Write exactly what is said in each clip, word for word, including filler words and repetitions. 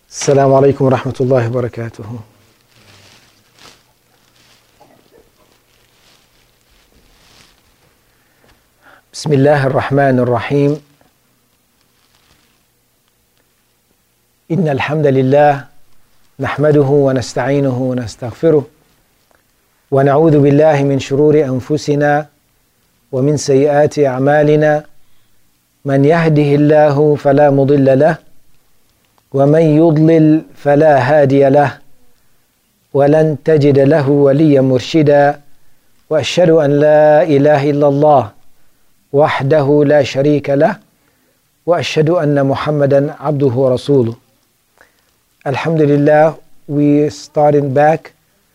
السلام عليكم ورحمة الله وبركاته. بسم الله الرحمن الرحيم. إن الحمد لله نحمده ونستعينه ونستغفره ونعوذ بالله من شرور أنفسنا ومن سيئات أعمالنا، من يهده الله فلا مضل له ومن يضلل فلا هادي له ولن تجد له وليا مرشدا، وأشهد أن لا إله إلا الله وحده لا شريك له وأشهد أن محمدا عبده ورسوله. Alhamdulillah, we starting back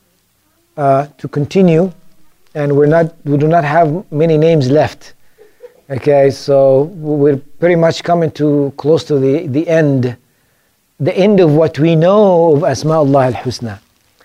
uh, to continue, and we're not we do not have many names left. Okay, so we're pretty much coming to close to the the end the end of what we know of Asma'ullah al-Husna,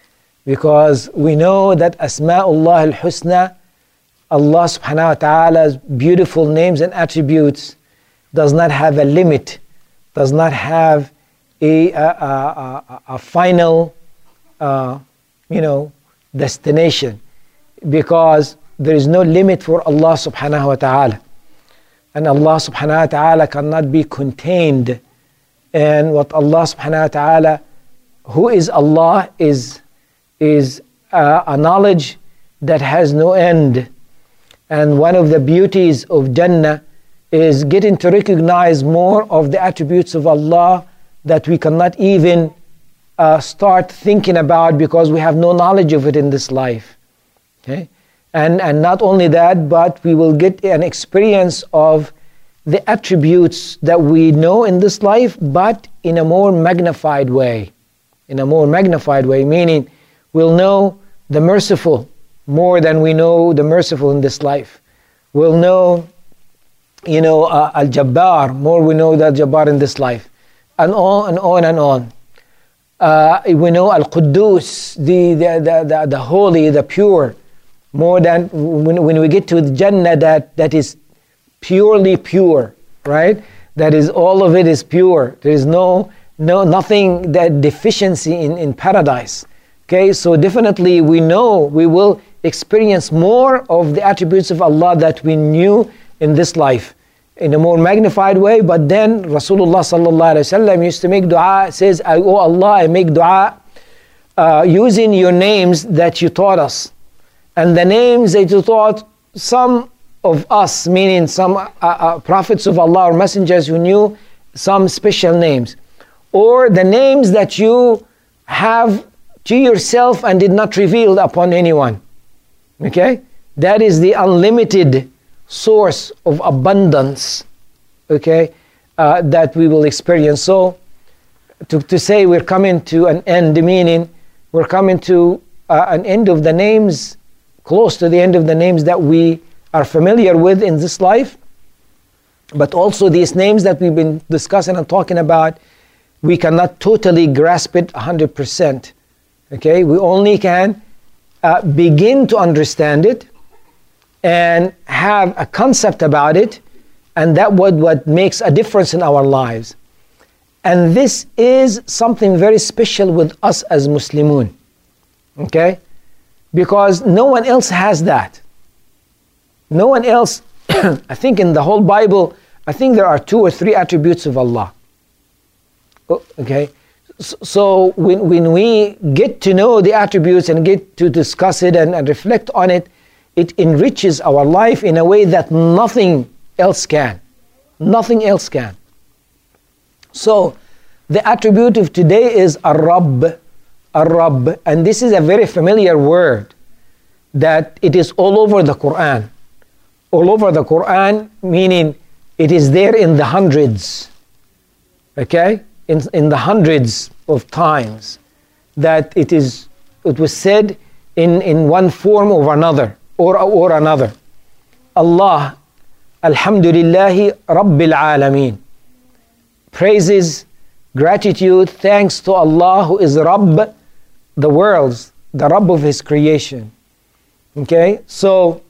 because we know that Asma'ullah al-Husna, Allah subhanahu wa ta'ala's beautiful names and attributes, does not have a limit, does not have a, a, a, a, a final uh, you know destination, because there is no limit for Allah subhanahu wa ta'ala, and Allah subhanahu wa ta'ala cannot be contained. And what Allah subhanahu wa ta'ala, who is Allah, is, is uh, a knowledge that has no end. And one of the beauties of Jannah is getting to recognize more of the attributes of Allah that we cannot even uh, start thinking about, because we have no knowledge of it in this life. Okay? And, and not only that, but we will get an experience of the attributes that we know in this life, but in a more magnified way. In a more magnified way, meaning we'll know the merciful more than we know the merciful in this life. We'll know, you know, uh, Al-Jabbar more we know the Jabbar in this life, and on and on and on. Uh, we know Al-Quddus, the, the, the, the, the holy, the pure, more than when, when we get to the Jannah that, that is purely pure, right? That is, all of it is pure. There is no, no nothing that deficiency in, in paradise. Okay, so definitely we know we will experience more of the attributes of Allah that we knew in this life in a more magnified way. But then Rasulullah sallallahu alaihi wasallam used to make dua, says, "Oh Allah, I make dua uh, using your names that you taught us, and the names that you taught some of us," meaning some uh, uh, prophets of Allah or messengers who knew some special names, or the names that you have to yourself and did not reveal upon anyone. Okay, that is the unlimited source of abundance, okay, uh, that we will experience. So to, to say we're coming to an end, meaning we're coming to uh, an end of the names, close to the end of the names that we are familiar with in this life, but also these names that we've been discussing and talking about, we cannot totally grasp it one hundred percent. Okay, we only can uh, begin to understand it and have a concept about it, and that what what makes a difference in our lives. And this is something very special with us as Muslimun. Okay, because no one else has that. No one else, I think in the whole Bible, I think there are two or three attributes of Allah. Okay, so when, when we get to know the attributes and get to discuss it and, and reflect on it, it enriches our life in a way that nothing else can. Nothing else can. So the attribute of today is Ar-Rabb, Ar-Rabb, and this is a very familiar word that it is all over the Quran. All over the Quran, meaning it is there in the hundreds, okay? In, in the hundreds of times that it is, it was said in, in one form or another, or, or another. Allah, Alhamdulillahi Rabbil Alameen. Praises, gratitude, thanks to Allah who is Rabb, the worlds, the Rabb of His creation. Okay, so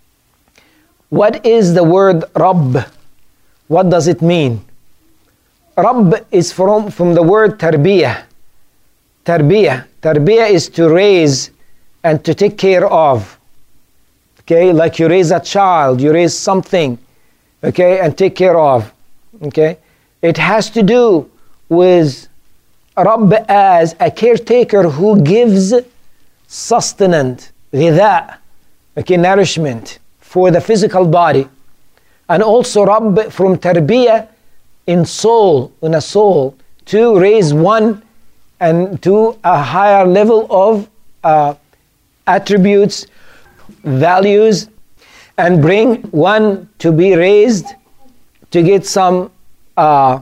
what is the word Rabb? What does it mean? Rabb is from, from the word tarbiyah. Tarbiyah. Tarbiyah is to raise and to take care of. Okay, like you raise a child, you raise something, okay, and take care of. Okay, it has to do with Rabb as a caretaker who gives sustenance, ghidha, okay, nourishment for the physical body. And also Rabb from tarbiyah in soul, in a soul, to raise one and to a higher level of uh, attributes, values, and bring one to be raised to get some uh,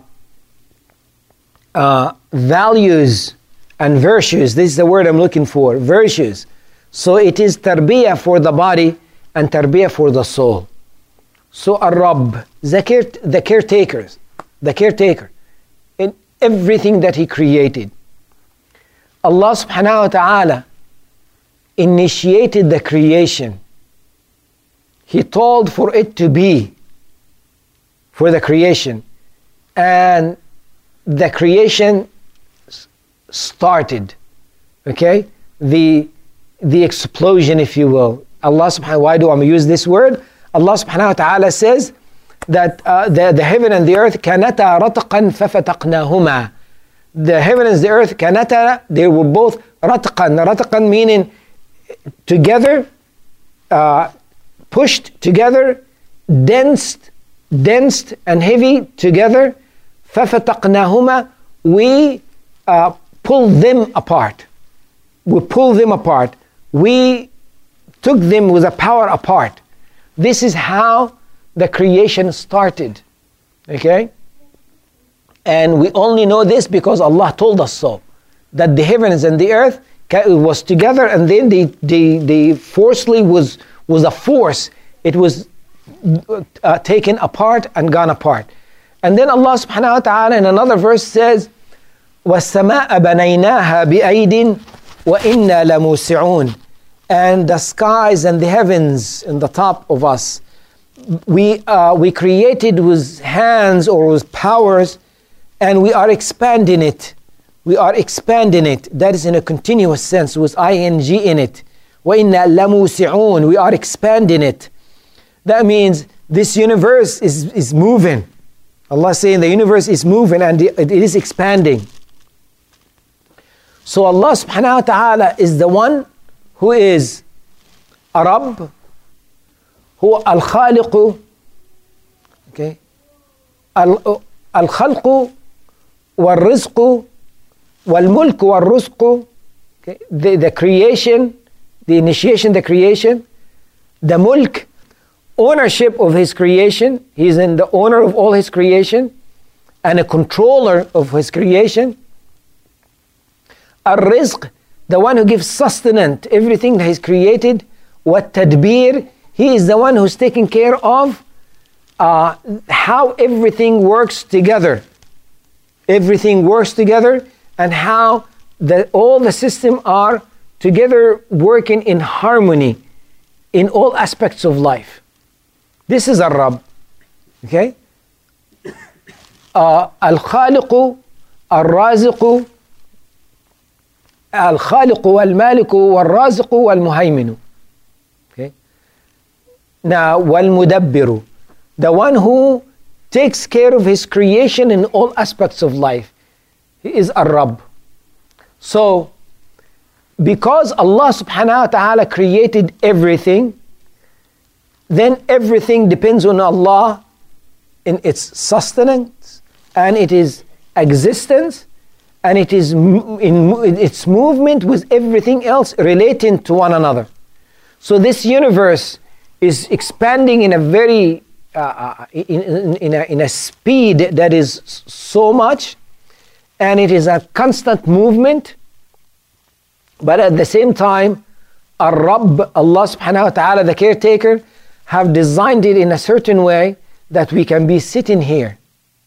uh, values and virtues. This is the word I'm looking for, virtues. So it is tarbiyah for the body and tarbiyah for the soul. So Ar-Rabb, the, care, the caretakers, the caretaker in everything that He created. Allah subhanahu wa ta'ala initiated the creation. He told for it to be, for the creation. And the creation started, okay? The, the explosion, if you will. Allah subhanahu wa ta'ala, why do I use this word? Allah subhanahu wa ta'ala says that uh, the, the heaven and the earth كَانَتَا رَتْقًا فَفَتَقْنَاهُمَا. The heaven and the earth كَانَتَا, they were both رَتْقًا. رَتْقًا meaning together, uh, pushed together, dense, dense and heavy together. فَفَتَقْنَاهُمَا. We uh, pull them apart. We pull them apart. We took them with a power apart. This is how the creation started. Okay? And we only know this because Allah told us so. That the heavens and the earth was together, and then they, they, they forcefully was, was a force. It was uh, taken apart and gone apart. And then Allah subhanahu wa ta'ala in another verse says, وَالسَّمَاءَ بَنَيْنَاهَا بِأَيْدٍ وَإِنَّا لَمُوسِعُونَ. And the skies and the heavens in the top of us, we, uh, we created with hands or with powers, and we are expanding it. We are expanding it. That is in a continuous sense with ing in it. وَإِنَّا لَمُوسِعُونَ. We are expanding it. That means this universe is, is moving. Allah is saying the universe is moving and it is expanding. So Allah subhanahu wa ta'ala is the one who is a Rabb, who al-Khaliqu, okay, al-Khalqu wal-Rizqu wal-Mulku wal-Rizqu, okay, the, the creation, the initiation, the creation, the Mulk, ownership of His creation. He's in the owner of all His creation and a controller of His creation. Al-Rizq, the one who gives sustenance, everything that He's created. What Tadbir, He is the one who's taking care of uh, how everything works together. Everything works together and how the, all the systems are together working in harmony in all aspects of life. This is Ar-Rabb. Okay? Uh, Al-Khaliqu, Al-Raziqu, Al-Khaliqu wal-Maliku wal-Raziqu wal-Muhayminu. Okay? Now, wal-Mudabbiru, the one who takes care of His creation in all aspects of life. He is Ar-Rabb. So, because Allah subhanahu wa ta'ala created everything, then everything depends on Allah in its sustenance and it is existence and it is in its movement with everything else relating to one another. So this universe is expanding in a very uh, in, in, in, a, in a speed that is so much, and it is a constant movement, but at the same time Ar-Rabb, Allah subhanahu wa ta'ala, the caretaker, have designed it in a certain way that we can be sitting here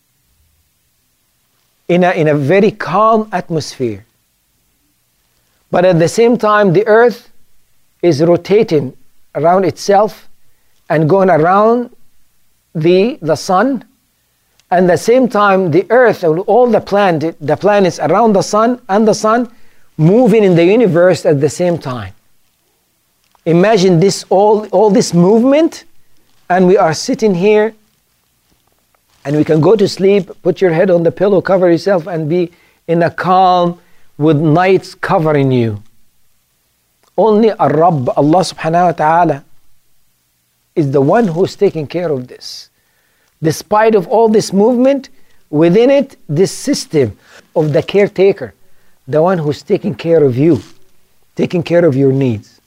in a, in a very calm atmosphere. But at the same time, the earth is rotating around itself and going around the, the sun, and at the same time the earth and all the planet, the planets around the sun and the sun moving in the universe at the same time. Imagine this all, all this movement, and we are sitting here and we can go to sleep, put your head on the pillow, cover yourself, and be in a calm with nights covering you. Only Ar-Rabb, Allah subhanahu wa ta'ala, is the one who's taking care of this. Despite of all this movement, within it, this system of the caretaker, the one who's taking care of you, taking care of your needs.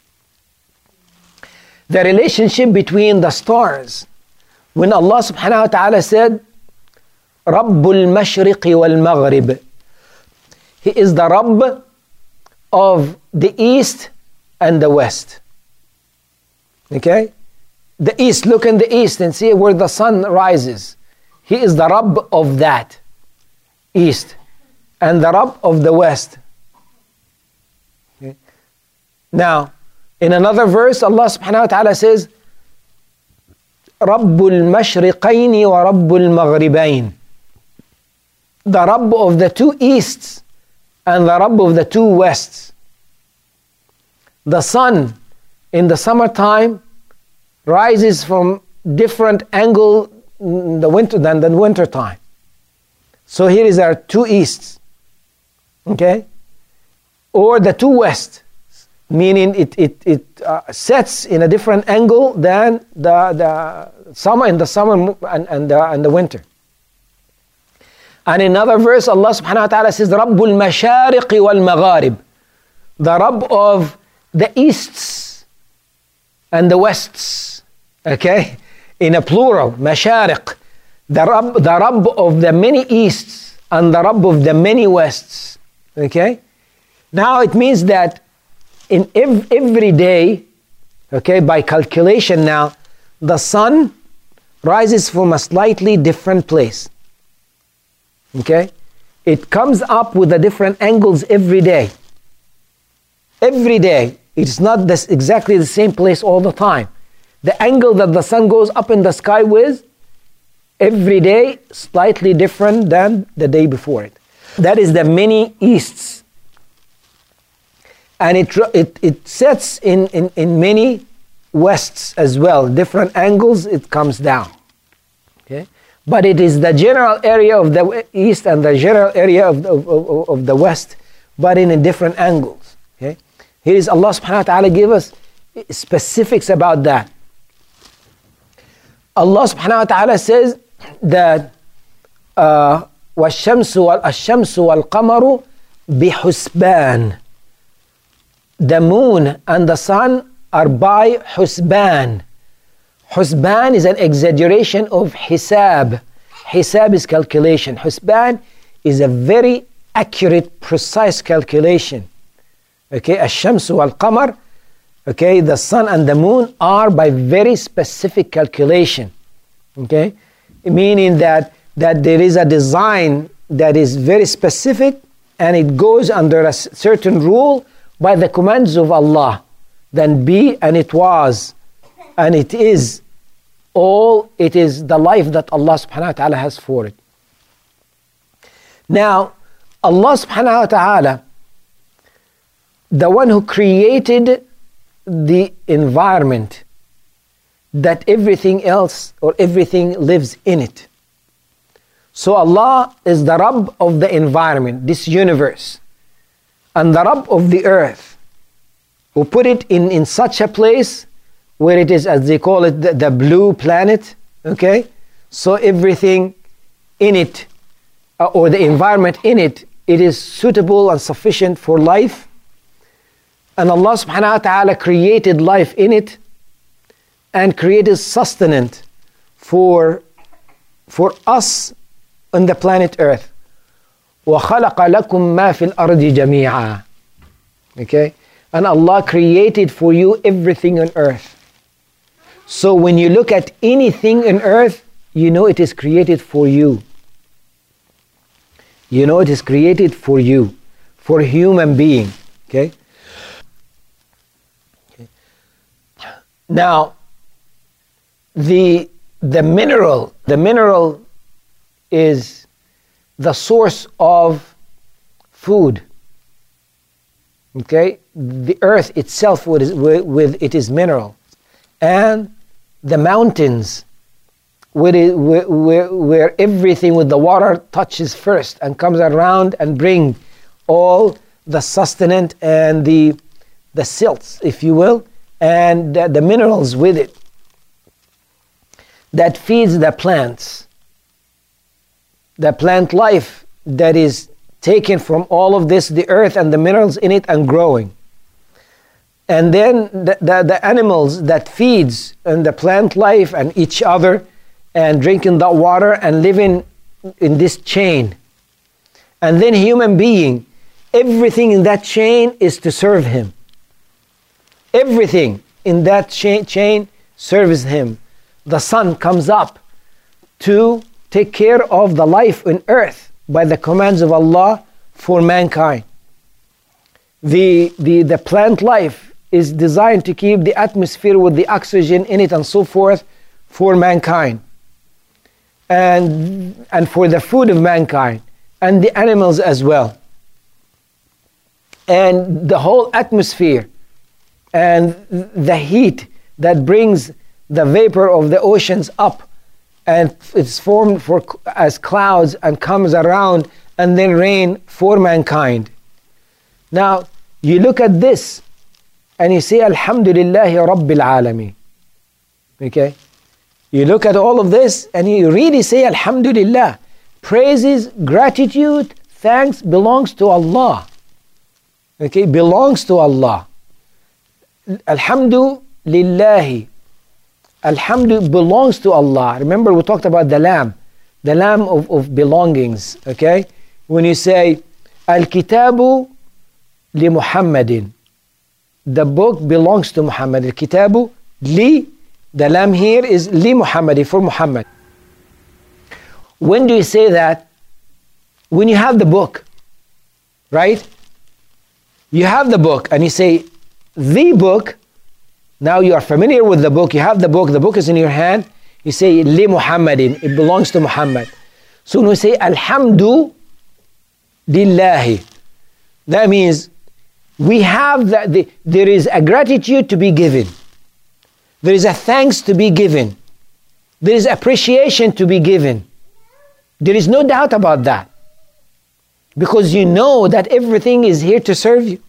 The relationship between the stars, when Allah subhanahu wa ta'ala said, Rabbul Mashriqi wal Maghrib, He is the Rabb of the East and the West. Okay? The East, look in the East and see where the sun rises. He is the Rabb of that East and the Rabb of the West. Okay? Now, in another verse, Allah subhanahu wa ta'ala says, Rabbul Mashriqaini wa Rabbul Maghribain. The Rabb of the two Easts and the Rabb of the two Wests. The sun in the summertime rises from different angle in the winter than the winter time. So here is our two Easts. Okay? Or the two Wests. Meaning it, it, it uh, sets in a different angle than the, the summer in the summer and, and, the, and the winter. And in another verse, Allah subhanahu wa ta'ala says, Rabbul Mashariqi wal Magharib. The Rabb of the Easts and the Wests. Okay? In a plural, Mashariq. The Rabb, the Rabb of the many Easts and the Rabb of the many Wests. Okay? Now it means that in ev- every day, okay, by calculation now, the sun rises from a slightly different place. Okay? It comes up with the different angles every day. Every day. It's not this exactly the same place all the time. The angle that the sun goes up in the sky with, every day, slightly different than the day before it. That is the many Easts. And it, it, it sets in, in, in many Wests as well. Different angles, it comes down. Okay? But it is the general area of the East and the general area of the, of, of the West, but in a different angles. Okay? Here is Allah subhanahu wa ta'ala give us specifics about that. Allah subhanahu wa ta'ala says that uh, وَالشَّمْسُ وَالْقَمَرُ بِحُسْبَانٍ. The moon and the sun are by Husban. Husban is an exaggeration of Hisab. Hisab is calculation. Husban is a very accurate, precise calculation. Okay, Ash-Shamsu wal-Qamar, okay, the sun and the moon are by very specific calculation. Okay, meaning that, that there is a design that is very specific and it goes under a certain rule by the commands of Allah. Then be and it was and it is all, it is the life that Allah subhanahu wa ta'ala has for it. Now, Allah subhanahu wa ta'ala, the one who created the environment that everything else or everything lives in it. So Allah is the Rabb of the environment, this universe, and the Rabb of the earth, who put it in, in such a place where it is, as they call it, the, the blue planet. Okay? So everything in it, uh, or the environment in it, it is suitable and sufficient for life. And Allah subhanahu wa ta'ala created life in it and created sustenance for, for us on the planet Earth. وَخَلَقَ لَكُم مَا فِي الْأَرْضِ جَمِيعًا. Okay? And Allah created for you everything on earth. So when you look at anything on earth, you know it is created for you. You know it is created for you, for a human being. Okay? Okay. Now, the the mineral, the mineral is the source of food. Okay, the earth itself with, with it is mineral, and the mountains where, it, where, where, where everything with the water touches first and comes around and bring all the sustenance and the the silts, if you will, and the, the minerals with it that feeds the plants, the plant life that is taken from all of this, the earth and the minerals in it, and growing. And then the, the, the animals that feeds and the plant life and each other and drinking that water and living in this chain. And then human being, everything in that chain is to serve him. Everything in that chain, chain serves him. The sun comes up to take care of the life on earth by the commands of Allah for mankind. The, the, the plant life is designed to keep the atmosphere with the oxygen in it and so forth for mankind. And, and for the food of mankind. And the animals as well. And the whole atmosphere and the heat that brings the vapor of the oceans up, and it's formed for as clouds and comes around and then rain for mankind. Now you look at this and you say Alhamdulillahi Rabbil Alameen. Okay, you look at all of this and you really say Alhamdulillah. Praises, gratitude, thanks belongs to Allah. Okay, belongs to Allah. Alhamdulillahi. Alhamdu belongs to Allah. Remember we talked about the lamb, the lamb of, of belongings. Okay, when you say Al-Kitabu li Muhammadin, the book belongs to Muhammad. Al-Kitabu li, the lamb here is li Muhammadin, for Muhammad. When do you say that? When you have the book, right? You have the book and you say the book. Now you are familiar with the book, you have the book, the book is in your hand, you say li Muhammadin, it belongs to Muhammad. So when we say Alhamdu Lillahi, that means we have that the, there is a gratitude to be given, there is a thanks to be given, there is appreciation to be given. There is no doubt about that, because you know that everything is here to serve you.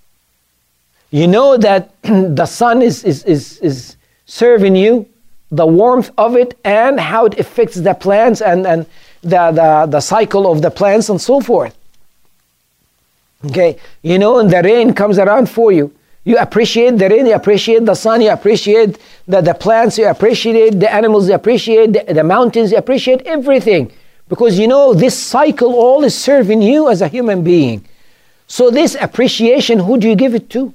You know that the sun is, is, is, is serving you, the warmth of it, and how it affects the plants and, and the, the, the cycle of the plants and so forth. Okay, you know, and the rain comes around for you. You appreciate the rain, you appreciate the sun, you appreciate the, the plants, you appreciate the animals, you appreciate the, the mountains, you appreciate everything. Because you know this cycle all is serving you as a human being. So this appreciation, who do you give it to?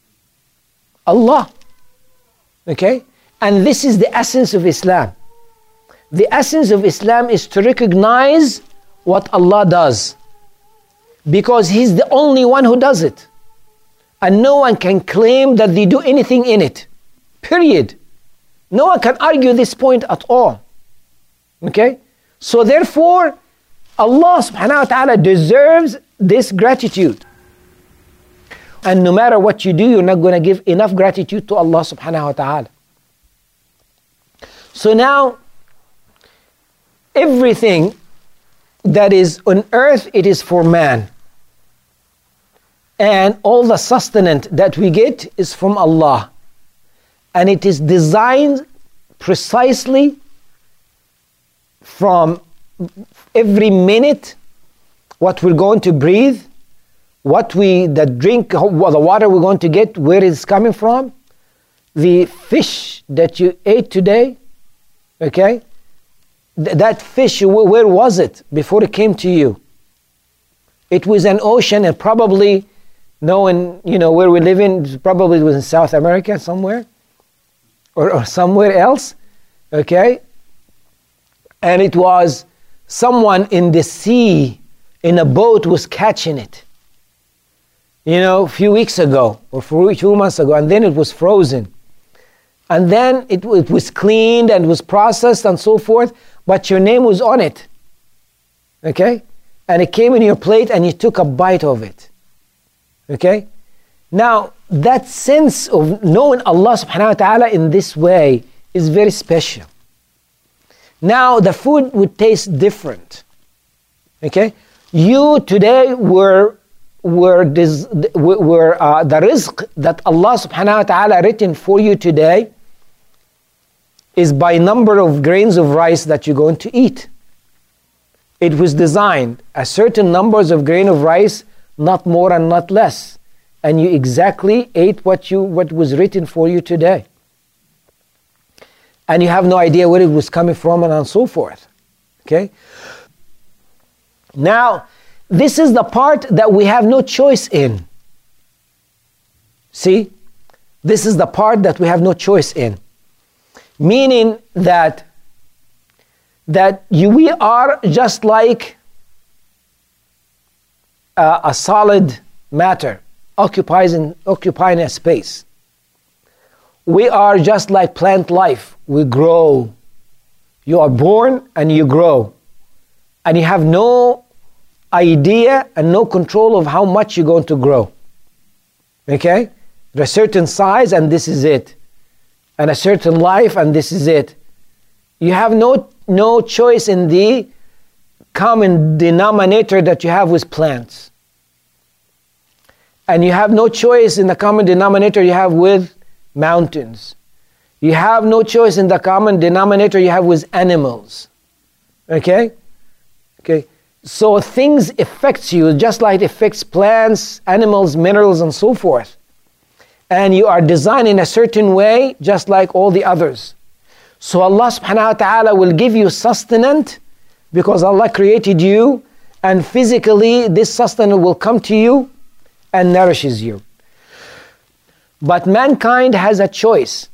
Allah. Okay? And this is the essence of Islam. The essence of Islam is to recognize what Allah does, because He's the only one who does it. And no one can claim that they do anything in it. Period. No one can argue this point at all. Okay? So therefore, Allah subhanahu wa ta'ala deserves this gratitude. And no matter what you do, you're not going to give enough gratitude to Allah subhanahu wa ta'ala. So now, everything that is on earth, it is for man. And all the sustenance that we get is from Allah. And it is designed precisely from every minute, what we're going to breathe, what we, the drink, the water we're going to get, where it's coming from, the fish that you ate today, okay? Th- that fish, where was it before it came to you? It was an ocean, and probably, knowing, you know, where we live in, probably it was in South America somewhere, or, or somewhere else, okay? And it was someone in the sea, in a boat, was catching it. You know, a few weeks ago, or a few months ago, and then it was frozen. And then it, it was cleaned and was processed and so forth, but your name was on it. Okay? And it came in your plate and you took a bite of it. Okay? Now, that sense of knowing Allah subhanahu wa ta'ala in this way is very special. Now, the food would taste different. Okay? You today were, were, des, were uh, the rizq that Allah subhanahu wa ta'ala written for you today is by number of grains of rice that you're going to eat. It was designed a certain numbers of grain of rice, not more and not less. And you exactly ate what you what was written for you today. And you have no idea where it was coming from and so forth. Okay? Now, this is the part that we have no choice in. See? This is the part that we have no choice in. Meaning that that you, we are just like uh, a solid matter occupying, occupying a space. We are just like plant life. We grow. You are born and you grow. And you have no idea and no control of how much you're going to grow. Okay? At a certain size and this is it. And a certain life and this is it. You have no, no choice in the common denominator that you have with plants. And you have no choice in the common denominator you have with mountains. You have no choice in the common denominator you have with animals. Okay? Okay. So things affect you just like it affects plants, animals, minerals, and so forth. And you are designed in a certain way just like all the others. So Allah subhanahu wa ta'ala will give you sustenance because Allah created you, and physically this sustenance will come to you and nourishes you. But mankind has a choice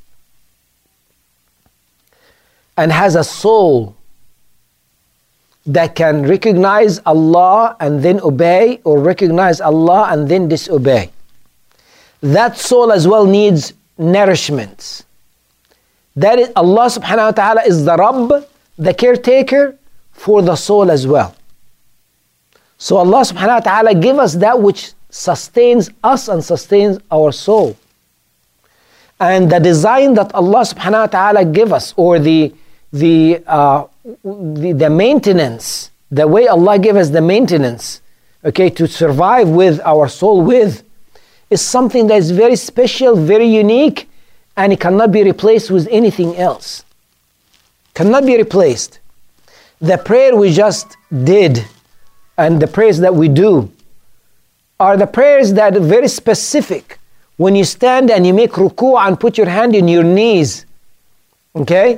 and has a soul that can recognize Allah and then obey, or recognize Allah and then disobey. That soul as well needs nourishment. That is, Allah subhanahu wa ta'ala is the Rabb, the caretaker for the soul as well. So Allah subhanahu wa ta'ala give us that which sustains us and sustains our soul. And the design that Allah subhanahu wa ta'ala give us, or the, the, uh, the, the maintenance, the way Allah give us the maintenance, okay, to survive with our soul with, is something that is very special, very unique, and it cannot be replaced with anything else. Cannot be replaced. The prayer we just did and the prayers that we do are the prayers that are very specific. When you stand and you make ruku' and put your hand in your knees, okay?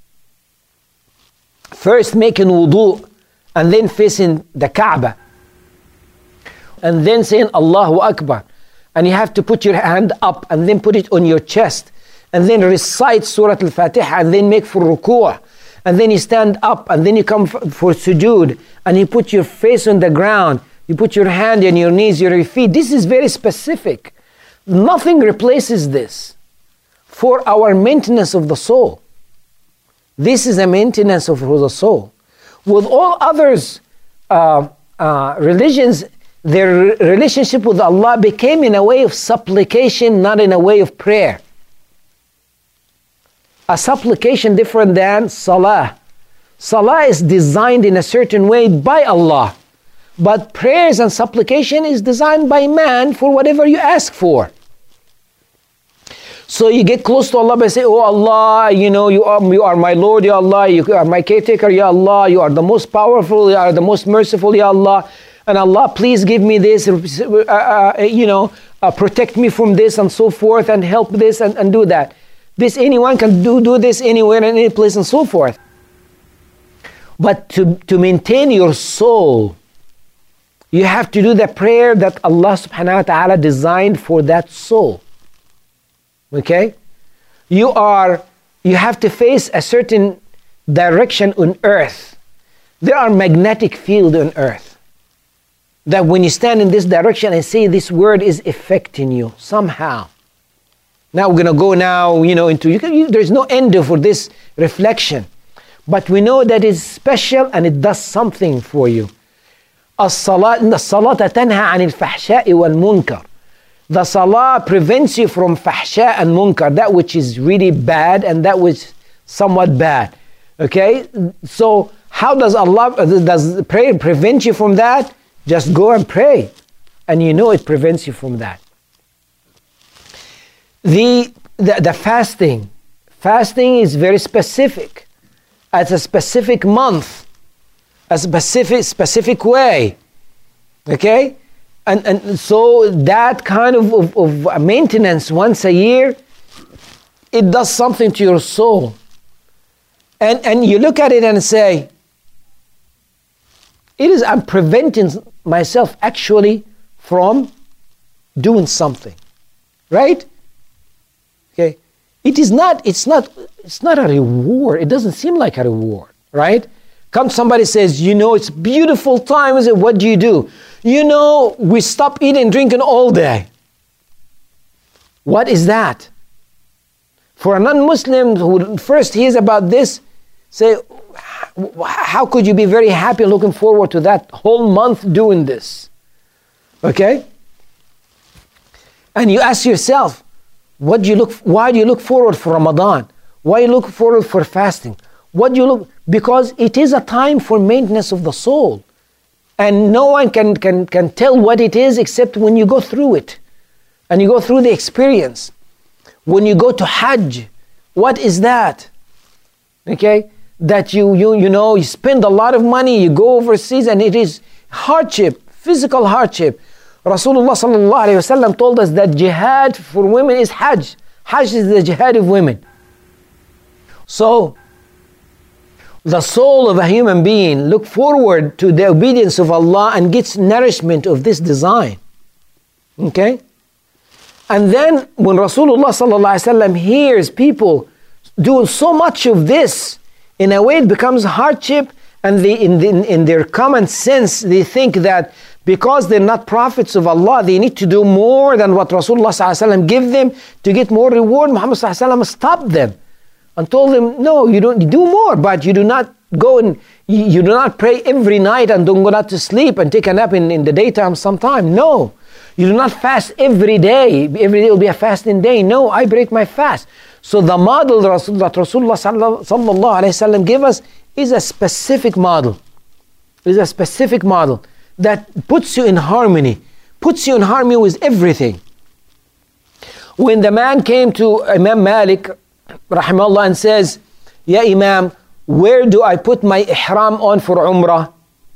First making wudu and then facing the Kaaba and then saying Allahu Akbar. And you have to put your hand up and then put it on your chest and then recite Surah Al-Fatiha and then make for ruku'. And then you stand up and then you come for, for sujood and you put your face on the ground. You put your hand on your knees, your feet. This is very specific. Nothing replaces this for our maintenance of the soul. This is a maintenance of the soul. With all others, uh, uh, religions, their relationship with Allah became in a way of supplication, not in a way of prayer. A supplication different than salah. Salah is designed in a certain way by Allah. But prayers and supplication is designed by man for whatever you ask for. So you get close to Allah by saying, oh Allah, you know, you are, you are my Lord, Ya Allah, you are my caretaker, Ya Allah, you are the most powerful, you are the most merciful, Ya Allah. And Allah, please give me this, uh, uh, you know, uh, protect me from this and so forth, and help this and, and do that. This, anyone can do, do this anywhere and any place and so forth. But to, to maintain your soul, you have to do the prayer that Allah subhanahu wa ta'ala designed for that soul. Okay? You are, you have to face a certain direction on earth. There are magnetic fields on earth that when you stand in this direction and say this word is affecting you somehow. Now we're going to go now, you know, into, you can, you, there's no end for this reflection. But we know that it's special and it does something for you. الصلاة إن الصلاة تنهى عن الفحشاء والمنكر. The salah prevents you from fahsha and munkar, that which is really bad and that which is somewhat bad. Okay, so how does Allah, does prayer prevent you from that? Just go and pray, and you know it prevents you from that. The, the, the fasting, fasting is very specific. It's a specific month, a specific, specific way. Okay? And, and so that kind of, of, of maintenance once a year, it does something to your soul. And, and you look at it and say, it is, I'm preventing myself actually from doing something. Right? Okay. It is not, it's not, it's not a reward. It doesn't seem like a reward. Right? Come somebody says, you know, it's beautiful time. I say, what do you do? You know, we stop eating and drinking all day. What is that? For a non-Muslim who first hears about this, say, how could you be very happy looking forward to that whole month doing this? Okay? And you ask yourself, what do you look, why do you look forward for Ramadan? Why do you look forward for fasting? What do you look, because it is a time for maintenance of the soul. And no one can, can, can tell what it is except when you go through it. And you go through the experience. When you go to Hajj, what is that? Okay? That you, you, you know, you spend a lot of money, you go overseas, and it is hardship, physical hardship. Rasulullah sallallahu alayhi wa sallam told us that jihad for women is Hajj. Hajj is the jihad of women. So, the soul of a human being look forward to the obedience of Allah and gets nourishment of this design. Okay? And then when Rasulullah sallallahu alaihi wasallam hears people doing so much of this, in a way it becomes hardship, and they, in, the, in their common sense they think that because they're not prophets of Allah, they need to do more than what Rasulullah sallallahu alaihi wasallam give them to get more reward. Muhammad sallallahu alaihi wasallam stopped them and told them, no, you don't you do more, but you do not go and you, you do not pray every night and don't go out to sleep and take a nap in, in the daytime sometime. No. You do not fast every day. Every day will be a fasting day. No, I break my fast. So the model that Rasulullah sallallahu alaihi wasallam gave us is a specific model. Is a specific model that puts you in harmony, puts you in harmony with everything. When the man came to Imam Malik rahimahullah and says, Ya Imam, where do I put my ihram on for Umrah?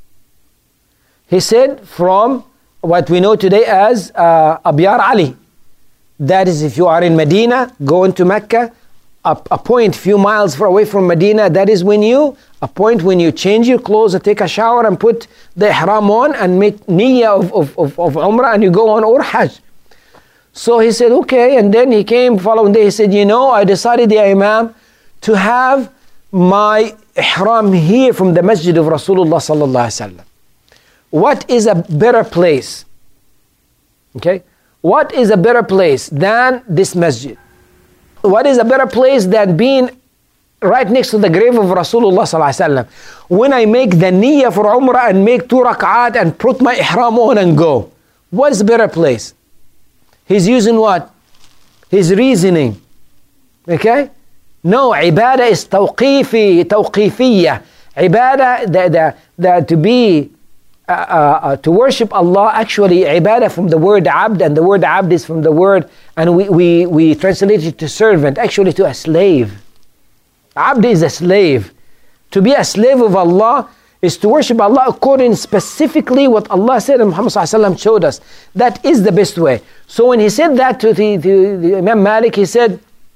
He said, from what we know today as uh, Abyar Ali. That is, if you are in Medina, going to Mecca, a, a point few miles far away from Medina, that is when you, a point when you change your clothes and take a shower and put the ihram on and make niyyah of, of, of, of Umrah and you go on or Hajj. So he said, okay, and then he came following day, he said, you know, I decided, Ya Imam, to have my ihram here from the masjid of Rasulullah sallallahu alaihi wasallam. What is a better place? Okay? What is a better place than this masjid? What is a better place than being right next to the grave of Rasulullah sallallahu alaihi wasallam? When I make the niyyah for Umrah and make two rak'at and put my ihram on and go. What is a better place? He's using what? His reasoning. Okay? No, ibadah is tawqifi, tawqifiyya. Ibadah, the, the, the, to be, uh, uh, to worship Allah, actually ibadah from the word abd, and the word abd is from the word, and we, we, we translate it to servant, actually to a slave. Abd is a slave. To be a slave of Allah is to worship Allah according specifically what Allah said and Muhammad sallallahu alaihi wasallam showed us. That is the best way. So when he said that to the, to the Imam Malik, he said,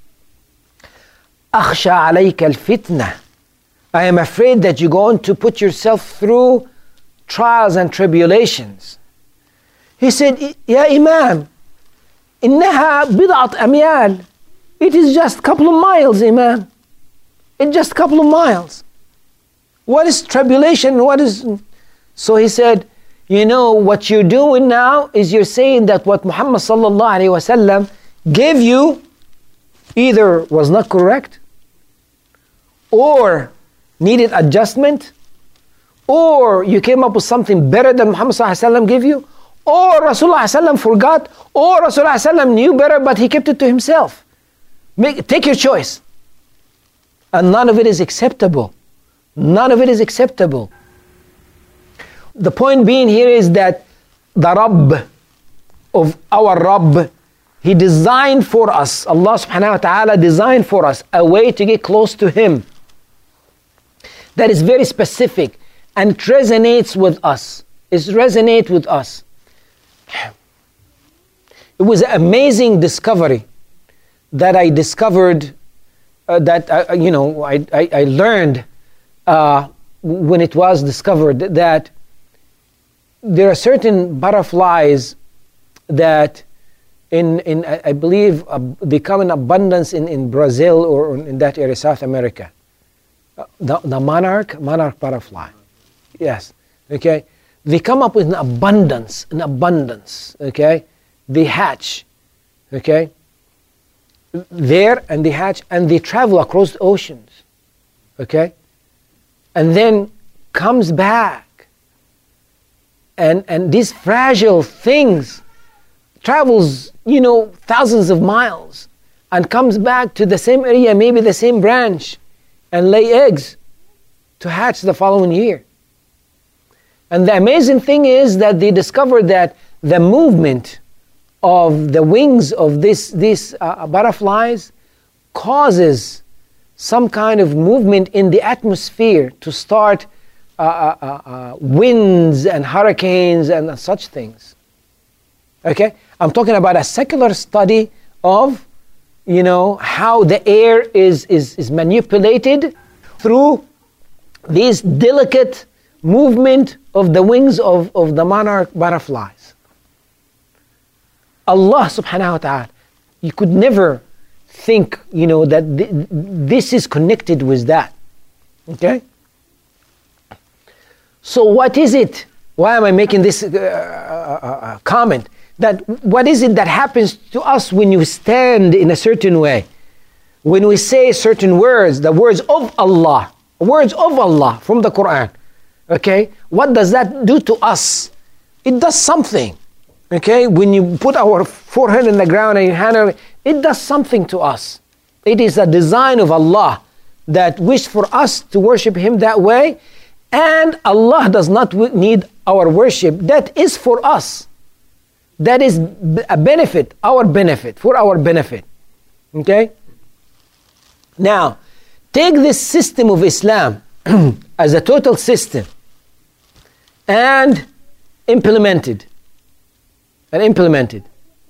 أخشى عليك الفتنة. I am afraid that you're going to put yourself through trials and tribulations. He said, Ya Imam, إنها بضعة أميال. It is just a couple of miles, Imam. It's just a couple of miles. What is tribulation? What is... So he said, you know, what you're doing now is you're saying that what Muhammad sallallahu alaihi wasallam gave you either was not correct, or needed adjustment, or you came up with something better than Muhammad sallallahu alaihi wasallam gave you, or Rasulullah sallallahu alaihi wasallam forgot, or Rasulullah sallallahu alaihi wasallam knew better but he kept it to himself. Make, take your choice. And none of it is acceptable. None of it is acceptable. The point being here is that the Rabb of our Rabb, He designed for us, Allah subhanahu wa ta'ala designed for us a way to get close to Him that is very specific and it resonates with us. It resonates with us. It was an amazing discovery that I discovered, uh, that, uh, you know, I, I, I learned uh, when it was discovered that there are certain butterflies that in, in I believe, uh, they come in abundance in, in Brazil or in that area, South America. Uh, the, the monarch, monarch butterfly. Yes, okay. They come up with an abundance, an abundance, okay. They hatch, okay. There and they hatch and they travel across the oceans, okay. And then comes back. And, and these fragile things travels, you know, thousands of miles and comes back to the same area, maybe the same branch, and lay eggs to hatch the following year. And the amazing thing is that they discovered that the movement of the wings of this, these uh, butterflies causes some kind of movement in the atmosphere to start uh, uh, uh, winds and hurricanes and such things. Okay? I'm talking about a secular study of, you know, how the air is, is, is manipulated through this delicate movement of the wings of, of the monarch butterflies. Allah subhanahu wa ta'ala, you could never think, you know, that th this is connected with that. Okay? So what is it? Why am I making this uh, uh, uh, comment? That what is it that happens to us when you stand in a certain way? When we say certain words, the words of Allah, words of Allah from the Quran, okay? What does that do to us? It does something, okay? When you put our forehead in the ground and your hand, it does something to us. It is a design of Allah that wished for us to worship Him that way, and Allah does not need our worship. That is for us. That is a benefit, our benefit, for our benefit. Okay? Now, take this system of Islam as a total system and implement it. And implement it.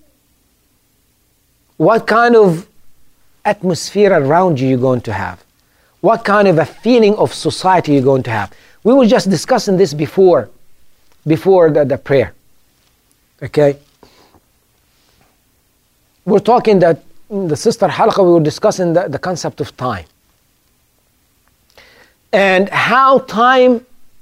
What kind of atmosphere around you you're going to have? What kind of a feeling of society you're going to have? We were just discussing this before, before the, the prayer. Okay? We're talking that in the sister halqa, we were discussing the, the concept of time. And how time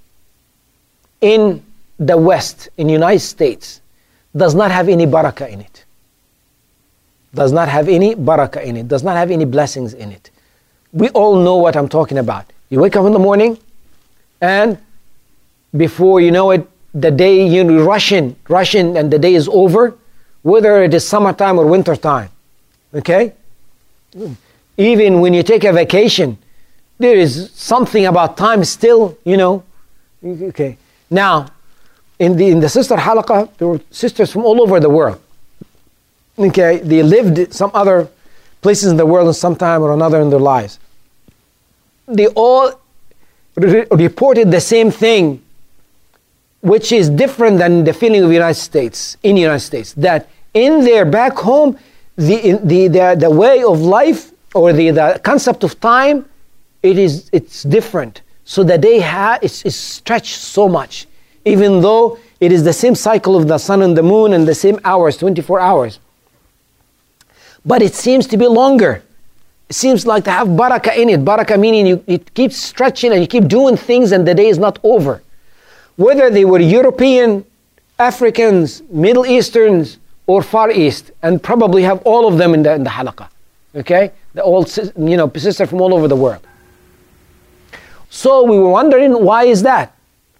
in the West, in the United States, does not have any barakah in it. Does not have any barakah in it. Does not have any blessings in it. We all know what I'm talking about. You wake up in the morning, and before you know it, the day, you're rushing, rushing, and the day is over, whether it is summertime or winter time. Okay? Even when you take a vacation, there is something about time still, you know. Okay. Now, in the in the sister halaqah, there were sisters from all over the world. Okay, they lived some other places in the world in some time or another in their lives. They all re reported the same thing, which is different than the feeling of the United States, in the United States, that in their back home, the, the, the, the way of life or the, the concept of time, it is, it's different. So the day ha is, is stretched so much, even though it is the same cycle of the sun and the moon and the same hours, twenty-four hours. But it seems to be longer. It seems like to have barakah in it. Barakah meaning you, it keeps stretching and you keep doing things and the day is not over. Whether they were European, Africans, Middle Easterns, or Far East, and probably have all of them in the, in the halaqah. Okay? The all, you know, sisters from all over the world. So we were wondering, why is that?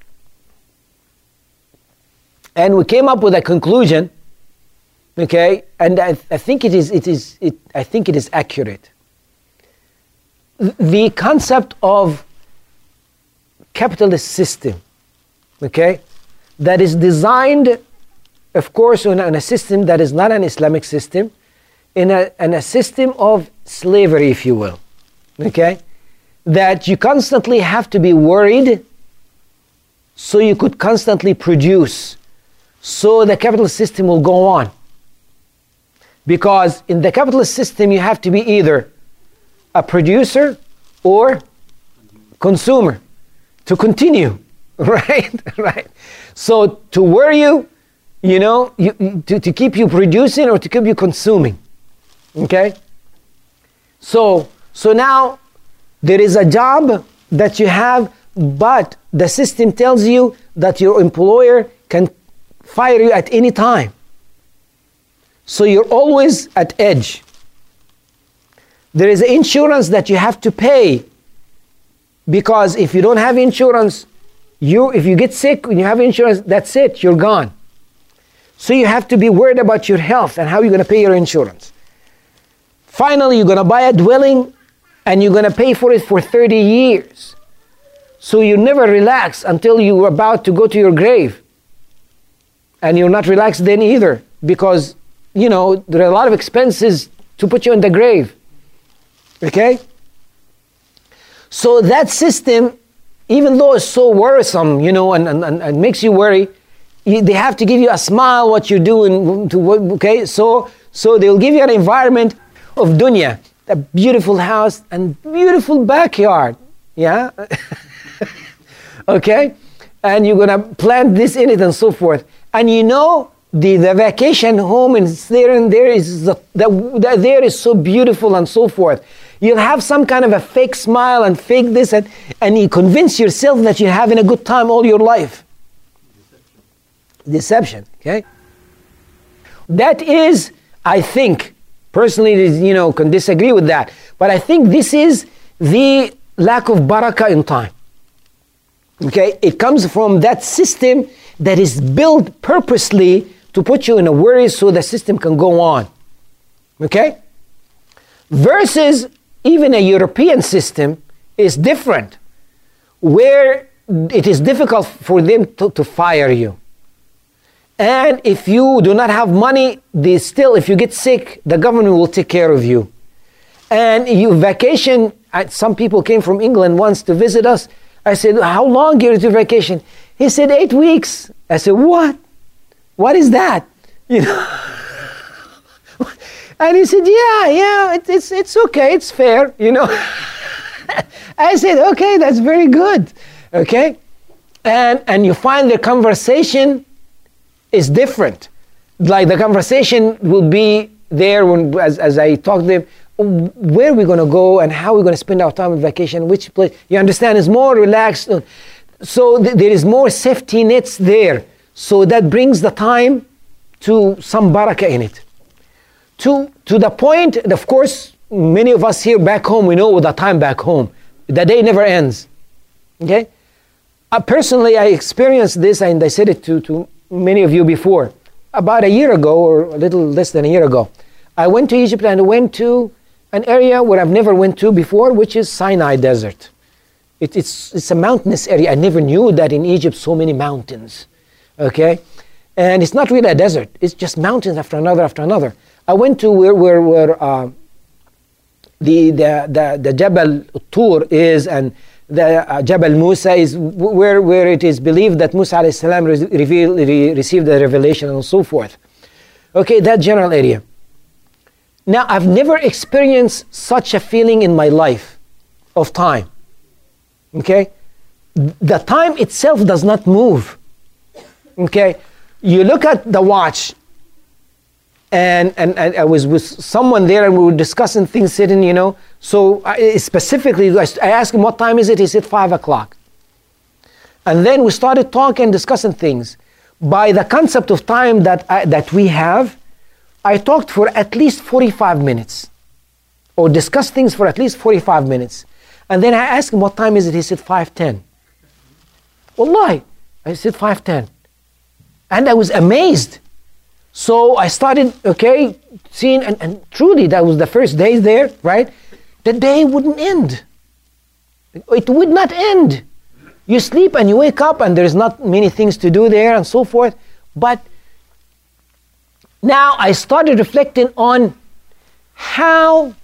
And we came up with a conclusion, okay, and I, I think it is, it is, it, I think it is accurate. The concept of capitalist system, okay, that is designed, of course, on, on a system that is not an Islamic system, in a, in a system of slavery, if you will, okay, that you constantly have to be worried so you could constantly produce, so the capitalist system will go on. Because in the capitalist system you have to be either a producer or consumer to continue, right? Right. So to worry you, you know, you, to, to keep you producing or to keep you consuming, okay? So, so now there is a job that you have, but the system tells you that your employer can fire you at any time. So you're always at edge. There is insurance that you have to pay, because if you don't have insurance, you if you get sick when you have insurance, that's it, you're gone. So you have to be worried about your health and how you're going to pay your insurance. Finally, you're going to buy a dwelling and you're going to pay for it for thirty years. So you never relax until you're about to go to your grave. And you're not relaxed then either, because, you know, there are a lot of expenses to put you in the grave. Okay? So that system, even though it's so worrisome, you know, and, and, and makes you worry, you, they have to give you a smile what you're doing. To, okay? So, so they'll give you an environment of dunya, a beautiful house and beautiful backyard. Yeah? Okay? And you're going to plant this in it and so forth. And you know, the, the vacation home and there and there is the, the, the, there is so beautiful and so forth. You'll have some kind of a fake smile and fake this, and, and you convince yourself that you're having a good time all your life. Deception. Deception, okay? That is, I think, personally, you know, can disagree with that, but I think this is the lack of barakah in time. Okay? It comes from that system that is built purposely to put you in a worry so the system can go on. Okay? Versus even a European system is different, where it is difficult for them to, to fire you. And if you do not have money, they still, if you get sick, the government will take care of you. And you vacation, some people came from England once to visit us. I said, how long are you to vacation? He said, eight weeks. I said, what? What is that? You know? And he said, yeah, yeah, it, it's, it's okay, it's fair, you know. I said, okay, that's very good, okay? And, and you find the conversation is different. Like the conversation will be there when, as, as I talk to them, where are we going to go and how are we going to spend our time on vacation, which place, you understand, it's more relaxed. So th- there is more safety nets there. So that brings the time to some barakah in it. To, to the point, of course, many of us here back home, we know the time back home. The day never ends. Okay? Uh, personally, I experienced this, and I said it to, to many of you before. About a year ago, or a little less than a year ago, I went to Egypt and went to an area where I've never went to before, which is Sinai Desert. It, it's, it's a mountainous area. I never knew that in Egypt so many mountains. Okay? And it's not really a desert. It's just mountains after another after another. I went to where where, where uh, the, the the the Jabal Tur is, and the uh, Jabal Musa is, where where it is believed that Musa alayhi salam re- revealed, re- received the revelation and so forth. Okay, that general area. Now, I've never experienced such a feeling in my life of time. Okay, the time itself does not move. Okay, you look at the watch. And, and, and I was with someone there and we were discussing things sitting, you know. So I, specifically, I asked him, what time is it? He said, five o'clock. And then we started talking, discussing things. By the concept of time that, I, that we have, I talked for at least forty-five minutes. Or discussed things for at least forty-five minutes. And then I asked him, what time is it? He said, five ten. Wallahi. I said, five ten. And I was amazed. So I started, okay, seeing, and, and truly that was the first days there, right? The day wouldn't end. It would not end. You sleep and you wake up and there's not many things to do there and so forth. But now I started reflecting on how,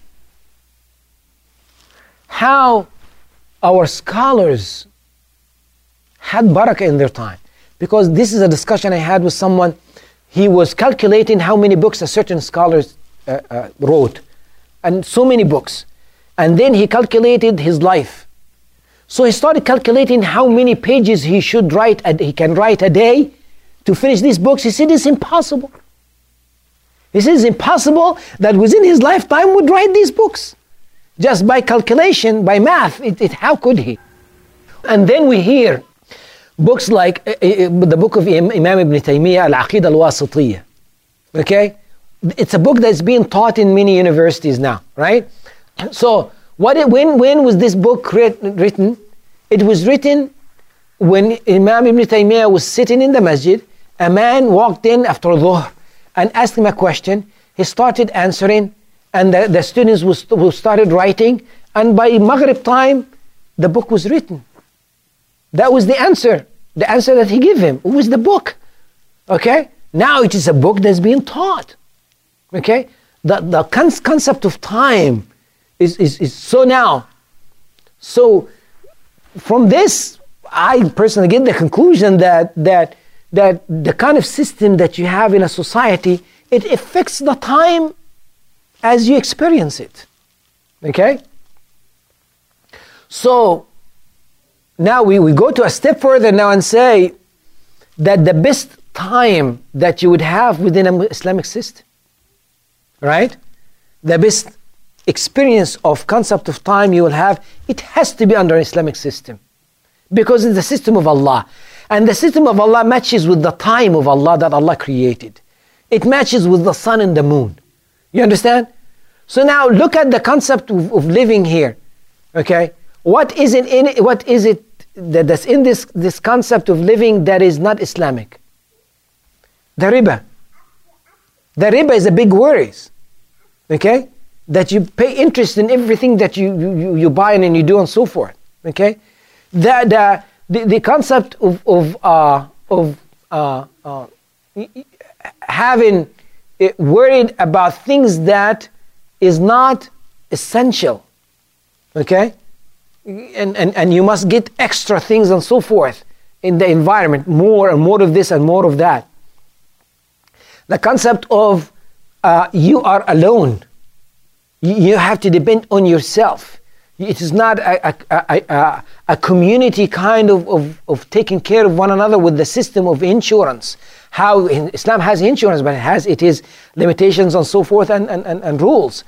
how our scholars had barakah in their time. Because this is a discussion I had with someone. He was calculating how many books a certain scholar uh, uh, wrote. And so many books. And then he calculated his life. So he started calculating how many pages he should write, a, he can write a day to finish these books. He said it's impossible. He said it's impossible that within his lifetime would write these books. Just by calculation, by math, it, it, how could he? And then we hear books like uh, uh, the book of Imam Ibn Taymiyyah, Al-Aqidah Al-Wasitiyya. Okay? It's a book that's being taught in many universities now, right? So, what it, when, when was this book writ, written? It was written when Imam Ibn Taymiyyah was sitting in the masjid. A man walked in after Dhuhr and asked him a question. He started answering, and the, the students was, was started writing, and by Maghrib time, the book was written. That was the answer. The answer that he gave him. It was the book. Okay? Now it is a book that's being taught. Okay? The, the con- concept of time is, is, is so now. So from this, I personally get the conclusion that, that, that the kind of system that you have in a society, it affects the time as you experience it. Okay? So now we, we go to a step further now and say that the best time that you would have within an Islamic system, right? The best experience of concept of time you will have, it has to be under an Islamic system. Because it's the system of Allah. And the system of Allah matches with the time of Allah that Allah created. It matches with the sun and the moon. You understand? So now look at the concept of, of living here. Okay? What is it in it, what is it that, that's in this, this concept of living that is not Islamic? The riba. The riba is a big worry. Okay? That you pay interest in everything that you, you, you buy and you do and so forth. Okay? The, the, the, the concept of, of, uh, of uh, uh, having uh, worried about things that is not essential. Okay? And, and, and you must get extra things and so forth in the environment. More and more of this and more of that. The concept of uh, you are alone. You, you have to depend on yourself. It is not a, a, a, a, a community kind of, of, of taking care of one another with the system of insurance. How Islam has insurance, but it has it is limitations and so forth and, and, and, and rules.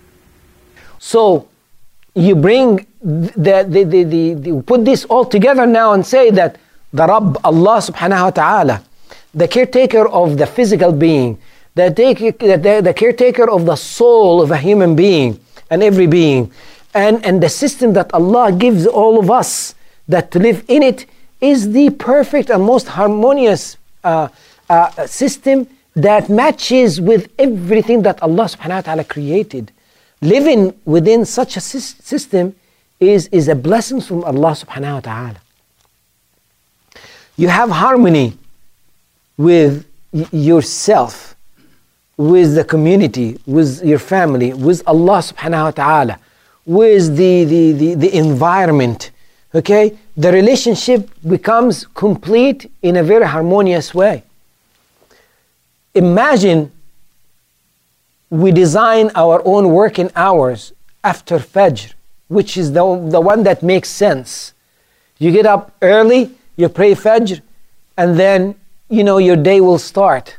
So you bring the, the, the, the, the put this all together now and say that the Rabb, Allah subhanahu wa ta'ala, the caretaker of the physical being, the, take, the, the caretaker of the soul of a human being and every being, and, and the system that Allah gives all of us that to live in it is the perfect and most harmonious uh, uh, system that matches with everything that Allah subhanahu wa ta'ala created. Living within such a system is, is a blessing from Allah subhanahu wa ta'ala. You have harmony with y- yourself, with the community, with your family, with Allah subhanahu wa ta'ala, with the, the, the, the environment. Okay? The relationship becomes complete in a very harmonious way. Imagine we design our own working hours after Fajr, which is the, the one that makes sense. You get up early, you pray Fajr, and then, you know, your day will start.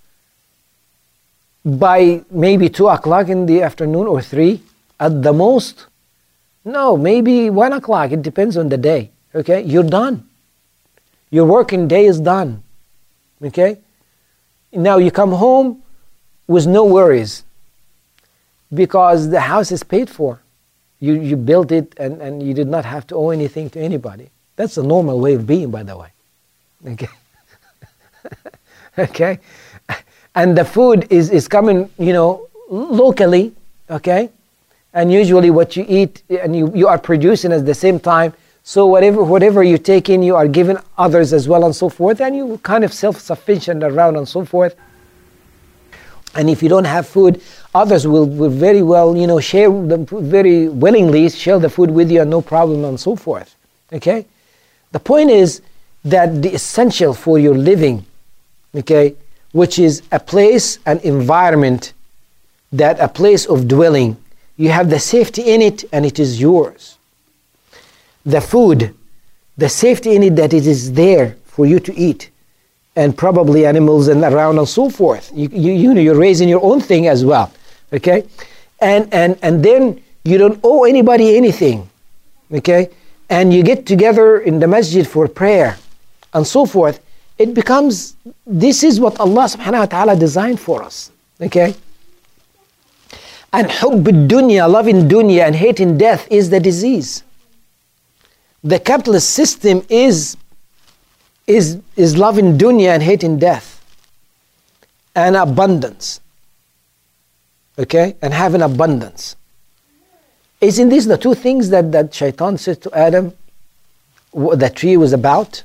By maybe two o'clock in the afternoon or three, at the most. No, maybe one o'clock, it depends on the day. Okay, you're done. Your working day is done. Okay? Now you come home with no worries, because the house is paid for. You you built it and, and you did not have to owe anything to anybody. That's a normal way of being, by the way. Okay? okay? And the food is, is coming, you know, locally, okay? And usually what you eat, and you, you are producing at the same time, so whatever whatever you take in, you are giving others as well and so forth, and you kind of self-sufficient around and so forth. And if you don't have food, others will, will very well, you know, share them very willingly, share the food with you and no problem and so forth, okay? The point is that the essential for your living, okay, which is a place, an environment, that a place of dwelling, you have the safety in it and it is yours. The food, the safety in it that it is there for you to eat, and probably animals and around and so forth. You, you, you know, you're raising your own thing as well, okay? And, and, and then you don't owe anybody anything, okay? And you get together in the masjid for prayer and so forth. It becomes, this is what Allah subhanahu wa ta'ala designed for us, okay? And hubb dunya, loving dunya and hating death is the disease. The capitalist system is, is, is loving dunya and hating death and abundance, okay? And having abundance. Isn't these the two things that, that Shaitan said to Adam the tree was about?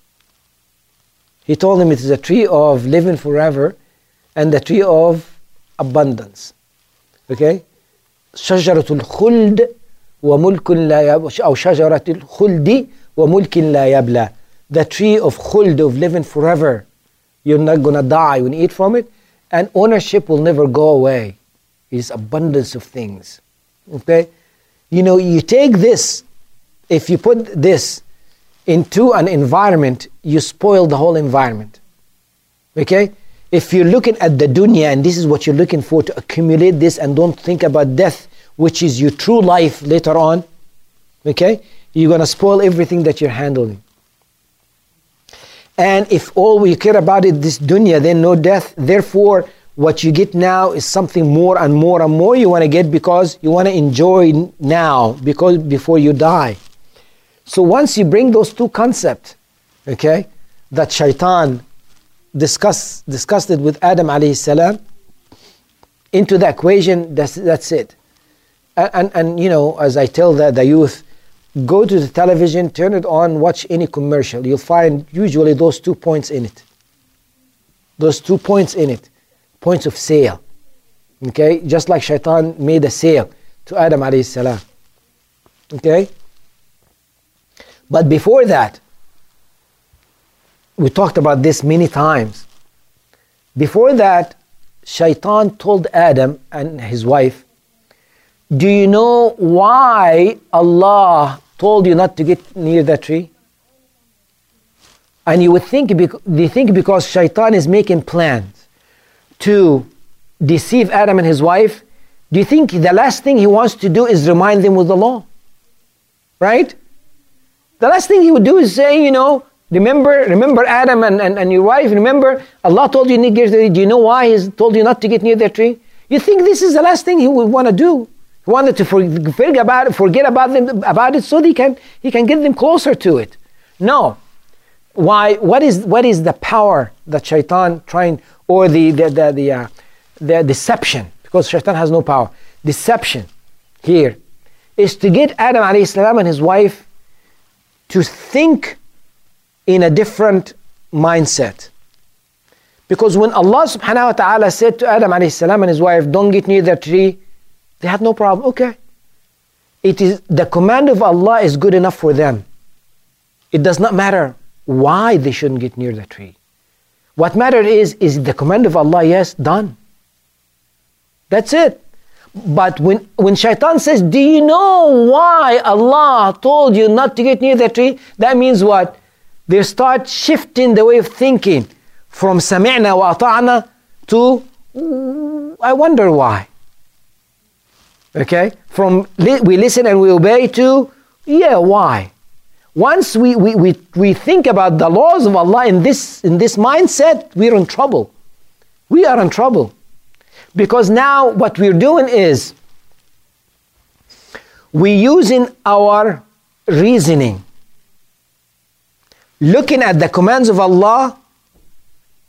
He told him it is a tree of living forever and the tree of abundance. Okay? شجرة الخلد وملك لا يبلى أو شجرة الخلد وملك لا يبلى. The tree of khuld, of living forever. You're not going to die when you eat from it, and ownership will never go away. It's abundance of things. Okay? You know, you take this, if you put this into an environment, you spoil the whole environment. Okay? If you're looking at the dunya and this is what you're looking for, to accumulate this and don't think about death, which is your true life later on, okay? You're going to spoil everything that you're handling. And if all we care about is this dunya, then no death. Therefore, what you get now is something more and more and more you want to get because you want to enjoy now, because before you die. So once you bring those two concepts, okay, that Shaitan discuss, discussed it with Adam alayhi salam into the equation, that's, that's it. And, and, and you know, as I tell the, the youth, go to the television, turn it on, watch any commercial. You'll find usually those two points in it. Those two points in it. Points of sale. Okay? Just like Shaitan made a sale to Adam alayhi salam. Okay? But before that, we talked about this many times. Before that, Shaitan told Adam and his wife, do you know why Allah told you not to get near that tree? And you would think, they think because Shaitan is making plans to deceive Adam and his wife. Do you think the last thing he wants to do is remind them with the law? Right? The last thing he would do is say, you know, remember, remember Adam and, and, and your wife, remember Allah told you not to get near the tree. Do you know why He told you not to get near that tree? You think this is the last thing he would want to do? He wanted to forget about it, forget about them about it so he can he can get them closer to it. No. Why? What is what is the power that Shaitan trying, or the the the the, uh, the deception? Because Shaitan has no power. Deception here is to get Adam alayhi salam and his wife to think in a different mindset. Because when Allah subhanahu wa ta'ala said to Adam alayhi salam and his wife, don't get near that tree, they had no problem. Okay. It is the command of Allah is good enough for them. It does not matter why they shouldn't get near the tree. What matters is, is the command of Allah, yes, done. That's it. But when, when Shaitan says, do you know why Allah told you not to get near the tree? That means what? They start shifting the way of thinking from sami'na wa ata'na to, I wonder why. Okay? From li- we listen and we obey to, yeah, why? Once we, we, we, we think about the laws of Allah in this, in this mindset, we're in trouble. We are in trouble. Because now what we're doing is, we're using our reasoning, looking at the commands of Allah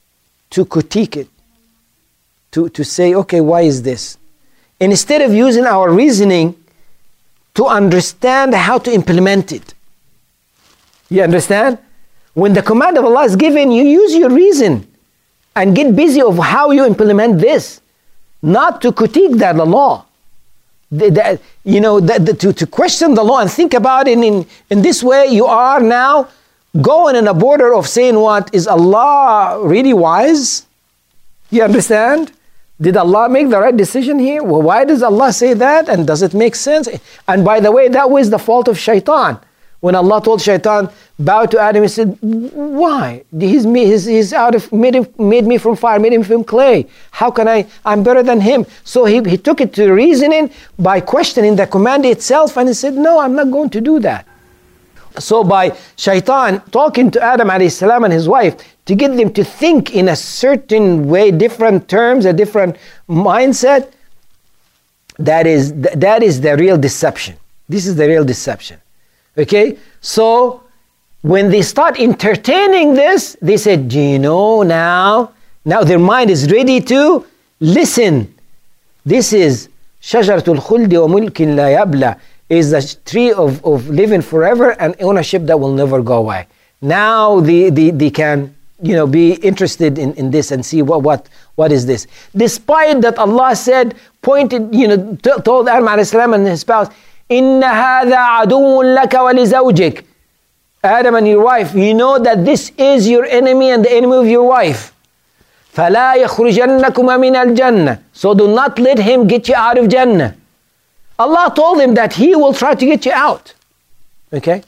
to critique it, to, to say, okay, why is this? Instead of using our reasoning to understand how to implement it. You understand? When the command of Allah is given, you use your reason and get busy of how you implement this, not to critique that law. The, the, you know, the, the, to, to question the law and think about it in, in this way, you are now going in a border of saying, what, is Allah really wise? You understand? Did Allah make the right decision here? Well, why does Allah say that? And does it make sense? And by the way, that was the fault of shaitan. When Allah told shaitan, bow to Adam, he said, why? He's, me, he's, he's out of, made, him, made me from fire, made him from clay. How can I, I'm better than him. So he, he took it to reasoning by questioning the command itself, and he said, no, I'm not going to do that. So by shaitan talking to Adam alayhi salam and his wife to get them to think in a certain way, different terms, a different mindset, that is, that is the real deception. This is the real deception. Okay? So when they start entertaining this, they said, do you know now? Now their mind is ready to listen. This is Shajaratul Khuldi wa Mulkin la Yabla, is the tree of, of living forever and ownership that will never go away. Now they, they, they can, you know, be interested in, in this and see what, what, what is this. Despite that Allah said, pointed, you know, t- told Adam alayhi salam and his spouse, إِنَّ هَذَا عَدُوٌ لَكَ وَلِزَوْجِكَ, Adam and your wife, you know that this is your enemy and the enemy of your wife. فَلَا يَخْرُجَنَّكُمَا مِنَ الْجَنَّةِ, so do not let him get you out of Jannah. Allah told him that he will try to get you out. Okay?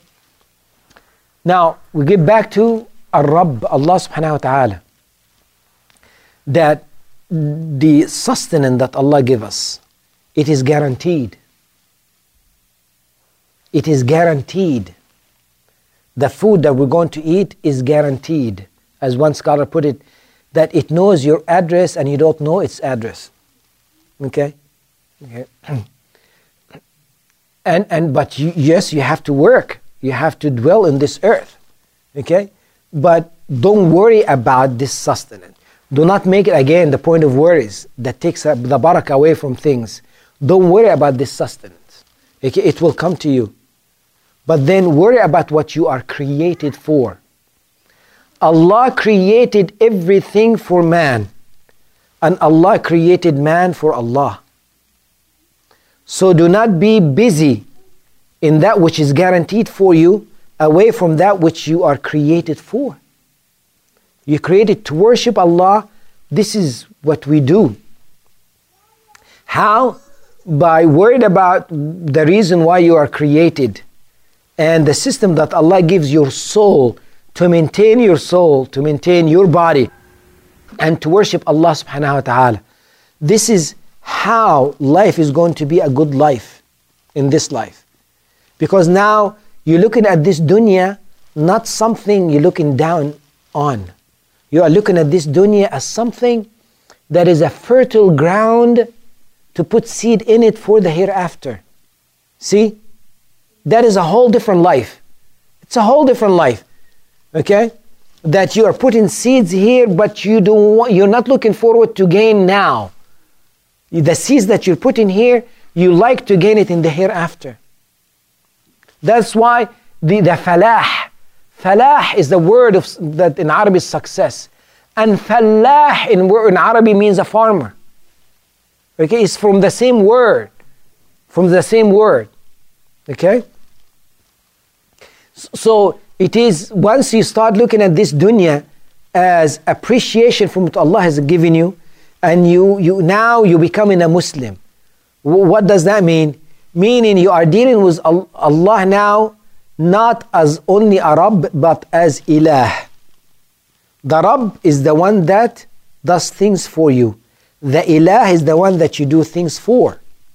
Now, we get back to Ar-Rabb, Allah subhanahu wa ta'ala. That the sustenance that Allah gives us, it is guaranteed. It is guaranteed. The food that we're going to eat is guaranteed. As one scholar put it, that it knows your address and you don't know its address. Okay? Okay. And, and but you, yes, you have to work. You have to dwell in this earth. Okay? But don't worry about this sustenance. Do not make it again the point of worries that takes the barakah away from things. Don't worry about this sustenance. Okay? It will come to you. But then worry about what you are created for. Allah created everything for man. And Allah created man for Allah. So do not be busy in that which is guaranteed for you, away from that which you are created for. You created to worship Allah. This is what we do. How? By worried about the reason why you are created and the system that Allah gives your soul to maintain your soul, to maintain your body, and to worship Allah subhanahu wa ta'ala. This is how life is going to be a good life in this life. Because now you're looking at this dunya, not something you're looking down on. You are looking at this dunya as something that is a fertile ground to put seed in it for the hereafter. See? That is a whole different life. It's a whole different life. Okay? That you are putting seeds here, but you don't want, you're not looking forward to gain now. The seeds that you're putting here, you like to gain it in the hereafter. That's why the, the falah. Falah is the word of, that in Arabic is success. And falah in, in Arabic means a farmer. Okay, it's from the same word. From the same word. Okay? So it is, once you start looking at this dunya as appreciation from what Allah has given you, and you, you now you becoming a Muslim. What does that mean? Meaning you are dealing with Allah now not as only a Rabb, but as Ilah. The Rabb is the one that does things for you. The Ilah is the one that you do things for.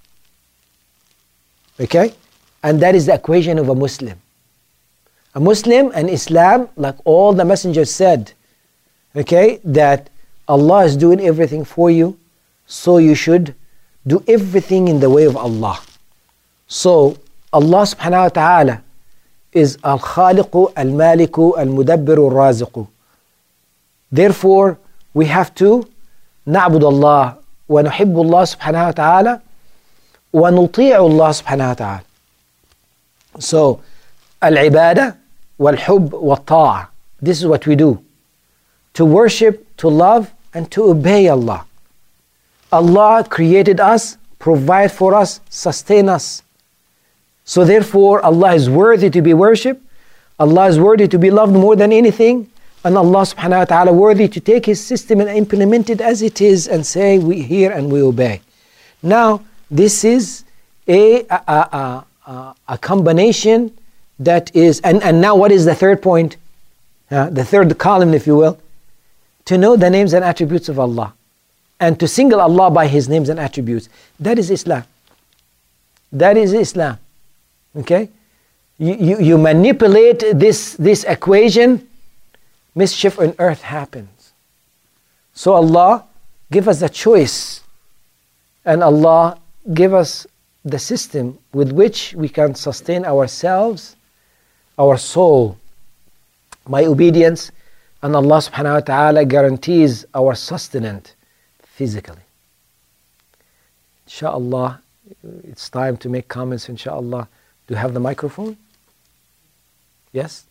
Okay? And that is the equation of a Muslim. A Muslim and Islam, like all the messengers said, okay, that Allah is doing everything for you, so you should do everything in the way of Allah. So Allah subhanahu wa ta'ala is Al-Khaliqu, Al-Maliku, Al-Mudabbiru, Al-Raziqu. Therefore, we have to نعبد الله ونحب الله سبحانه وتعالى ونطيع الله سبحانه وتعالى. So العبادة والحب والطاعة, this is what we do. To worship, to love, and to obey Allah. Allah created us, provide for us, sustain us. So therefore Allah is worthy to be worshipped, Allah is worthy to be loved more than anything, and Allah subhanahu wa ta'ala worthy to take His system and implement it as it is and say we hear and we obey. Now this is a, a, a, a, a combination that is, and, and now what is the third point? Uh, the third column, if you will. To know the names and attributes of Allah and to single Allah by His names and attributes. That is Islam. That is Islam. Okay? You, you, you manipulate this, this equation, mischief on earth happens. So Allah give us a choice, and Allah give us the system with which we can sustain ourselves, our soul, by obedience, and Allah subhanahu wa ta'ala guarantees our sustenance physically. Insha'Allah, it's time to make comments, insha'Allah. Do you have the microphone? Yes?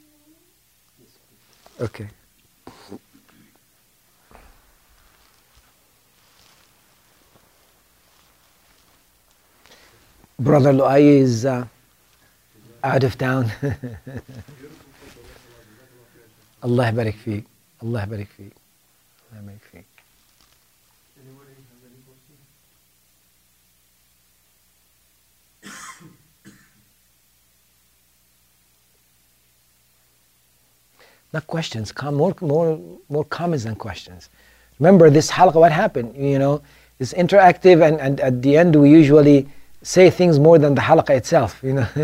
Okay. Brother Lu'ay is uh, out of town. Allah barik feek. Allah barik feek. Allah barik feek. Anybody have any questions? Not questions, com- more, more, more comments than questions. Remember this halaqah, what happened? You know, it's interactive, and, and at the end we usually say things more than the halaqah itself, you know.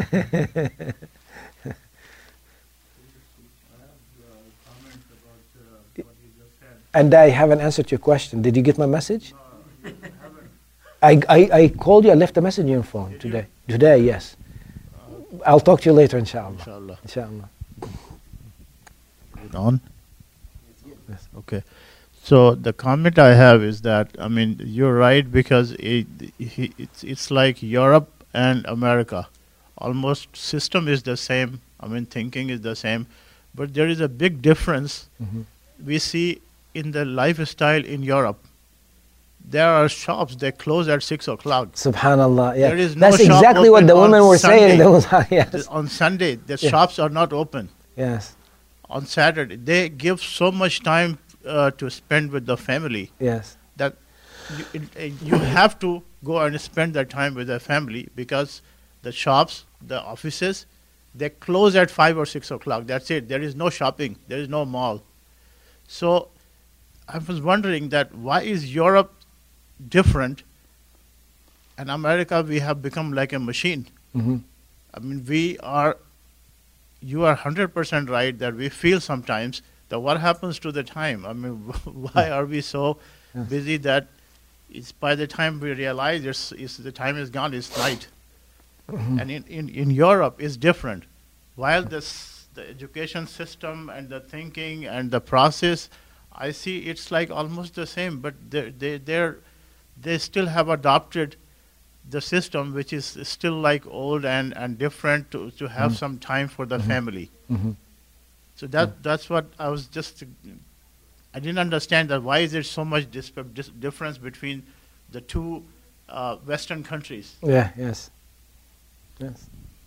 And I haven't answered your question. Did you get my message? No, I haven't. I, I, I called you, I left a message on your phone Did today. You? Today, yes. I'll talk to you later, inshallah. Inshallah. Inshallah. Is it on? Yes. Okay. So the comment I have is that, I mean, you're right, because it, it, it's, it's like Europe and America. Almost system is the same. I mean, thinking is the same. But there is a big difference. Mm-hmm. We see in the lifestyle in Europe. There are shops that close at six o'clock. Subhanallah, yeah. There is no That's shop exactly what open the on women were saying. Sunday. There was, yes. On Sunday, the Yeah. shops are not open. Yes, On Saturday, they give so much time uh, to spend with the family yes. that you, it, uh, you have to go and spend that time with the family, because the shops, the offices, they close at five or six o'clock. That's it. There is no shopping. There is no mall. So I was wondering that why is Europe different, and America we have become like a machine. Mm-hmm. I mean, we are, you are one hundred percent right that we feel sometimes that what happens to the time? I mean, why are we so Yes. busy that it's by the time we realize it's, it's, the time is gone, it's night. Mm-hmm. And in, in, in Europe, it's different. While this, the education system and the thinking and the process, I see it's like almost the same, but they they they're, they still have adopted the system, which is still like old and, and different, to, to have Mhm. some time for the Mhm. family. Mm-hmm. So that that's what I was just, I didn't understand that why is there so much dis- dis- difference between the two uh, Western countries. Yeah, yes. Yes.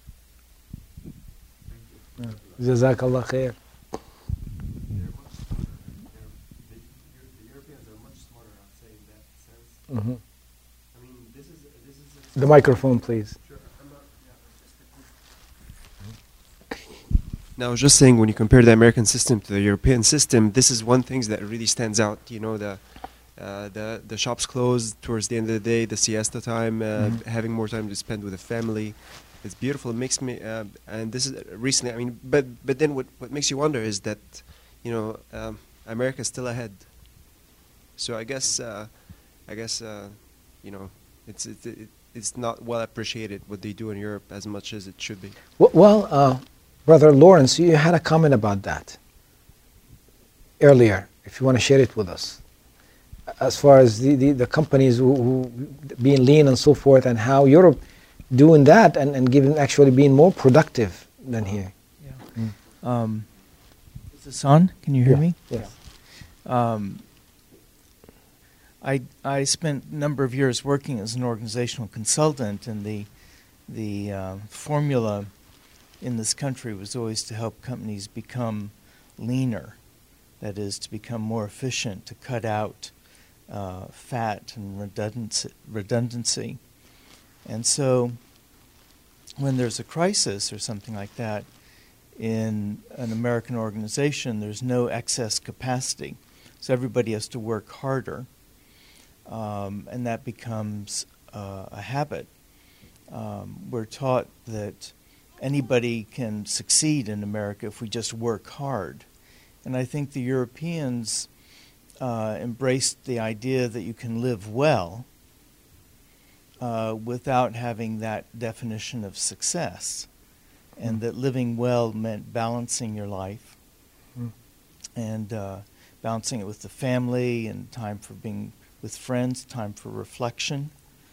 Yeah. Jazakallah khair. The Europeans are much smarter, I'd say, in that sense. Mm-hmm. I mean, this is this is a The microphone, please. Sure, I'm not. Yeah, it's just now, I was just saying, when you compare the American system to the European system, this is one thing that really stands out. You know, the uh, the the shops closed towards the end of the day, the siesta time, uh, Mhm. having more time to spend with the family. It's beautiful. It makes me, uh, and this is recently. I mean, but but then what what makes you wonder is that, you know, um, America's still ahead. So I guess uh, I guess uh, you know, it's it, it, it's not well appreciated what they do in Europe as much as it should be. W- Well, uh, Brother Lawrence, you had a comment about that earlier. if you want to share it with us, as far as the, the, the companies who, who being lean and so forth, and how Europe doing that and, and giving actually being more productive than here. Yeah. Mm. Um, is this on? Can you hear yeah. me? Yes. Um, I I spent a number of years working as an organizational consultant, and the the uh, formula in this country was always to help companies become leaner. That is, to become more efficient, to cut out uh, fat and redundancy, redundancy. And so when there's a crisis or something like that in an American organization, there's no excess capacity. So everybody has to work harder, um, and that becomes uh, a habit. Um, we're taught that anybody can succeed in America if we just work hard. And I think the Europeans uh, embraced the idea that you can live well uh, without having that definition of success, and mm. that living well meant balancing your life mm. and uh, balancing it with the family and time for being with friends, time for reflection.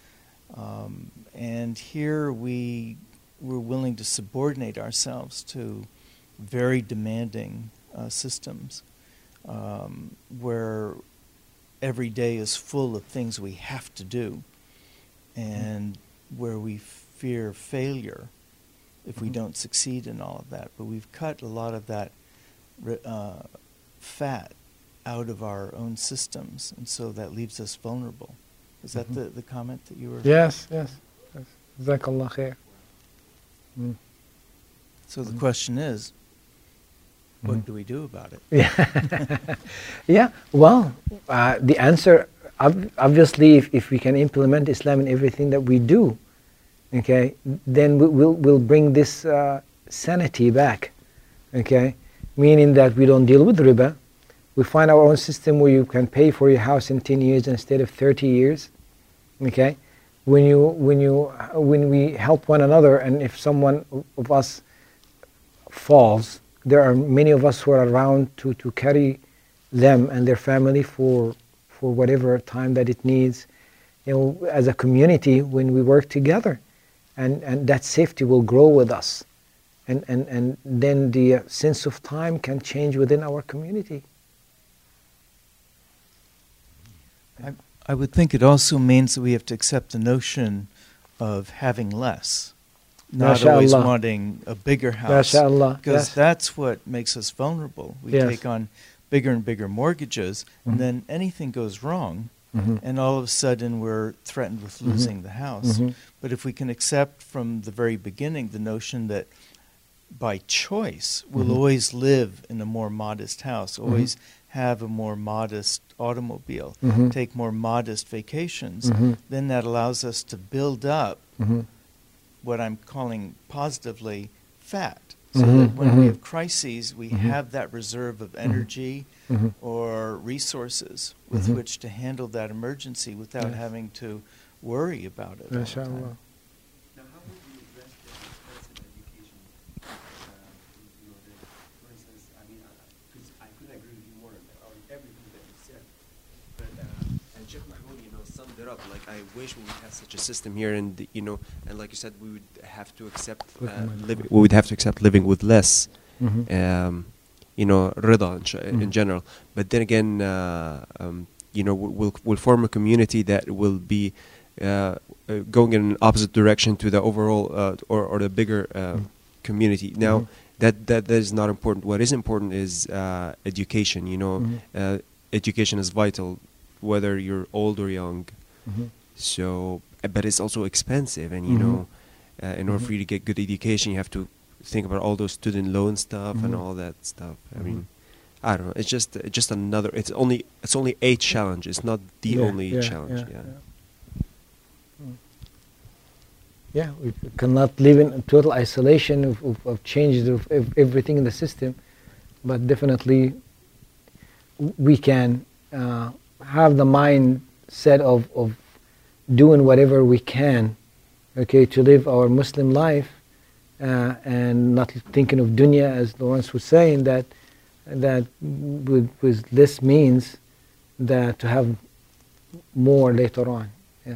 Um, and here we we're willing to subordinate ourselves to very demanding uh, systems um, where every day is full of things we have to do, and where we fear failure if mm-hmm. we don't succeed in all of that. But we've cut a lot of that uh, fat out of our own systems, and so that leaves us vulnerable. Is that mm-hmm. the, the comment that you were... Yes, yes. yes. Jazakallah khair. Mm. So the mm. question is, what mm. do we do about it? Yeah, yeah. Well, uh, the answer, ob- obviously, if, if we can implement Islam in everything that we do, okay, then we, we'll we'll bring this uh, sanity back, okay, meaning that we don't deal with riba. We find our own system where you can pay for your house in ten years instead of thirty years, okay. When you when you when we help one another, and if someone of us falls, there are many of us who are around to, to carry them and their family for for whatever time that it needs. You know, as a community, when we work together, and, and that safety will grow with us, and and, and then the uh, sense of time can change within our community. I, I would think it also means that we have to accept the notion of having less. Not always wanting a bigger house, because yes. that's what makes us vulnerable. We yes. take on bigger and bigger mortgages, mm-hmm. and then anything goes wrong, mm-hmm. and all of a sudden we're threatened with losing mm-hmm. the house. Mm-hmm. But if we can accept from the very beginning the notion that by choice we'll mm-hmm. always live in a more modest house, always mm-hmm. have a more modest automobile, mm-hmm. take more modest vacations, mm-hmm. then that allows us to build up mm-hmm. what I'm calling positively fat. So mm-hmm, that when mm-hmm. we have crises, we mm-hmm. have that reserve of energy mm-hmm. or resources with mm-hmm. which to handle that emergency without yes. having to worry about it all the time. Now, how would you address the defensive education? Uh, you know, the, for instance, I mean, because I, I couldn't agree with you more on everything that you said. But uh, and Sheikh Mahmoud, you know, summed it up. Like, I wish we would have such a system here, and you know, and like you said, we would have to accept uh, living. We would have to accept living with less. Mm-hmm. Um, you know, rida in, sh- mm-hmm. in general. But then again, uh, um, you know, we'll we'll form a community that will be uh, uh, going in an opposite direction to the overall uh, or or the bigger uh, mm-hmm. community. Now, mm-hmm. that, that that is not important. What is important is uh, education. You know, mm-hmm. uh, education is vital, whether you're old or young. Mm-hmm. So, but it's also expensive, and you mm-hmm. know, uh, in order mm-hmm. for you to get good education, you have to think about all those student loan stuff mm-hmm. and all that stuff. Mm-hmm. I mean, I don't know. It's just uh, just another. It's only it's only a challenge. It's not the yeah, only yeah, challenge. Yeah, Yeah. yeah. yeah, we cannot live in total isolation of, of, of changes of, of everything in the system, but definitely we can uh, have the mindset of of doing whatever we can, okay, to live our Muslim life. Uh, and not thinking of dunya, as Lawrence was saying, that that with, with this means that to have more later on. Yes.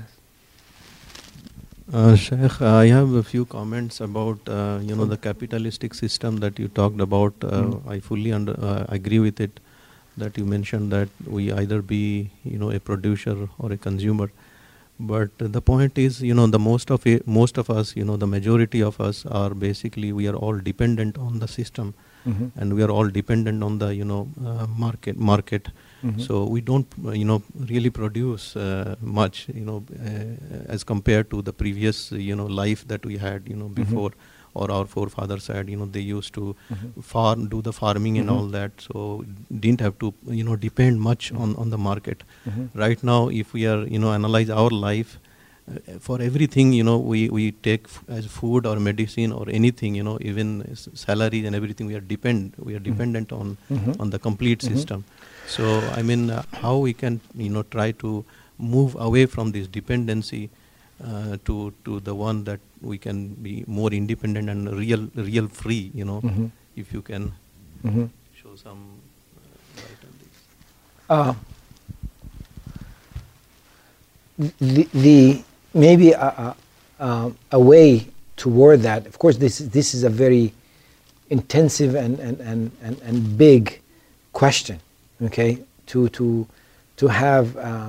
Uh, Sheikh, I have a few comments about uh, you know the capitalistic system that you talked about. Uh, Mm. I fully under, uh, agree with it. That you mentioned that we either be you know a producer or a consumer. But uh, the point is, you know, the most of it, most of us, you know, the majority of us are basically we are all dependent on the system, Mhm. and we are all dependent on the you know uh, market market. Mhm. So we don't uh, you know really produce uh, much, you know, uh, as compared to the previous uh, you know life that we had, you know, Mhm. before, or our forefathers had. You know, they used to Mhm. farm, do the farming and Mhm. all that. So didn't have to you know depend much Mhm. on on the market. Mhm. Right now, if we are, you know, analyze our life, uh, for everything, you know, we, we take f- as food or medicine or anything, you know, even s- salaries and everything, we are depend, we are dependent on, Mhm. on the complete Mhm. system. So, I mean, uh, how we can, you know, try to move away from this dependency uh, to, to the one that we can be more independent and real, real free, you know, Mhm. if you can Mhm. show some uh, light on this. Uh, the, the maybe a, a, um, a way toward that. Of course, this this is a very intensive and and, and, and, and big question. Okay, to to to have uh,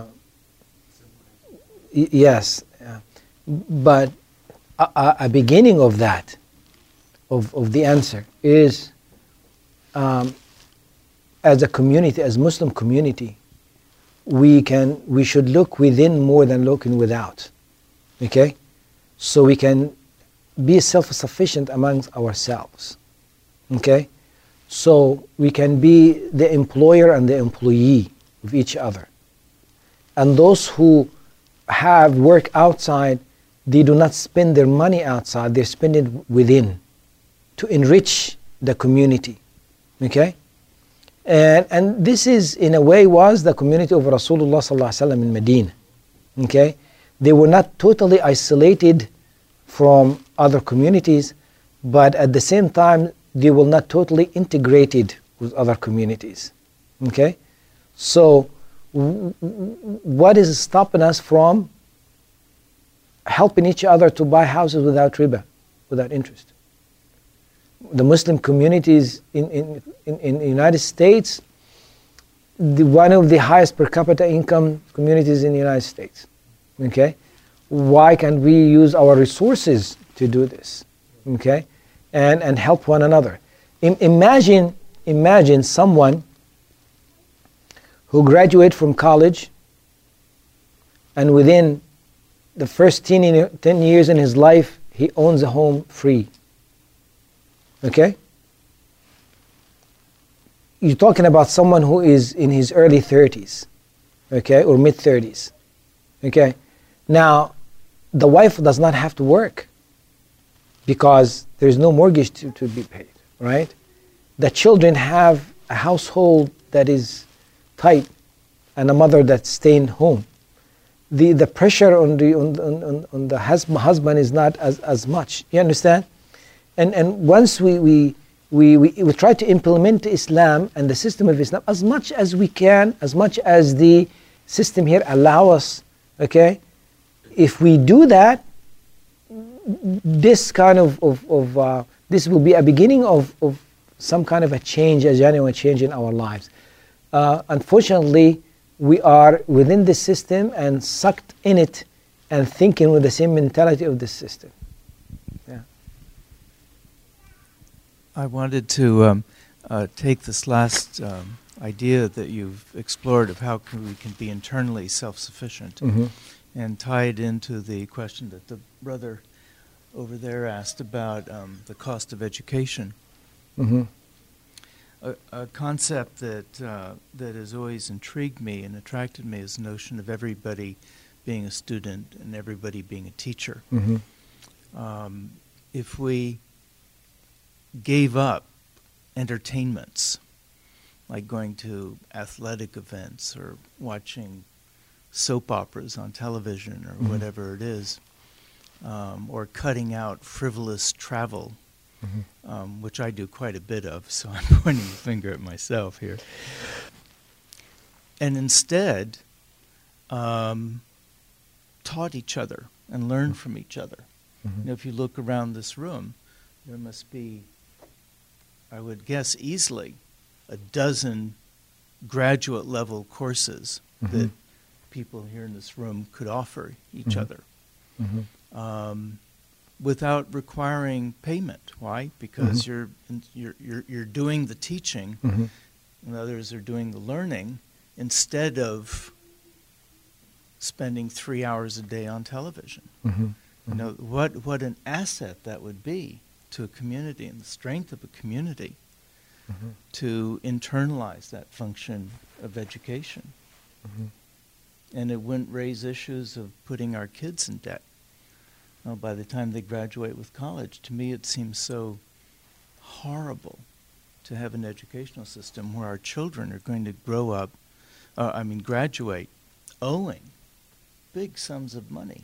y- yes, uh, but a, a a beginning of that of of the answer is um, as a community, as Muslim community, we can we should look within more than looking without. Okay, so we can be self-sufficient amongst ourselves. Okay, so we can be the employer and the employee of each other. And those who have work outside, they do not spend their money outside, they spend it within to enrich the community. Okay? And, and this is, in a way, was the community of Rasulullah sallallahu alaihi wasallam in Medina. Okay? They were not totally isolated from other communities, but at the same time, they were not totally integrated with other communities. Okay? So, w- w- what is stopping us from helping each other to buy houses without riba, without interest? The Muslim communities in, in, in, in the United States, the, one of the highest per capita income communities in the United States. Okay? Why can't we use our resources to do this? Okay? And, and help one another. I, imagine, imagine someone who graduated from college and within the first ten, ten years in his life, he owns a home free. Okay? You're talking about someone who is in his early thirties, okay, or mid thirties. Okay? Now, the wife does not have to work because there's no mortgage to, to be paid, right? The children have a household that is tight and a mother that's staying home. The, the pressure on the, on, on, on the hus- husband is not as, as much. You understand? And, and once we, we, we, we, we try to implement Islam and the system of Islam as much as we can, as much as the system here allow us, okay? If we do that, this kind of, of, of uh, this will be a beginning of, of some kind of a change, a genuine change in our lives. Uh, unfortunately, we are within this system and sucked in it and thinking with the same mentality of this system. Yeah. I wanted to um, uh, take this last um, idea that you've explored of how can we can be internally self-sufficient Mm-hmm. and tie it into the question that the brother over there asked about um, the cost of education. Mm-hmm. A, a concept that uh, that has always intrigued me and attracted me is the notion of everybody being a student and everybody being a teacher. Mm-hmm. Um, if we gave up entertainments, like going to athletic events or watching soap operas on television or Mhm. whatever it is, um, or cutting out frivolous travel um, which I do quite a bit of, so I'm pointing the finger at myself here. And instead, um, taught each other and learned from each other. Mhm. You know, if you look around this room, there must be, I would guess easily, a dozen graduate level courses Mhm. that people here in this room could offer each Mhm. other Mhm. um, without requiring payment. Why? Because Mhm. you're, you're you're you're doing the teaching, Mhm. and others are doing the learning, instead of spending three hours a day on television. Mhm. You know, what, what an asset that would be to a community and the strength of a community Mhm. to internalize that function of education. Mhm. And it wouldn't raise issues of putting our kids in debt. Well, by the time they graduate with college, to me it seems so horrible to have an educational system where our children are going to grow up, uh, I mean graduate, owing big sums of money.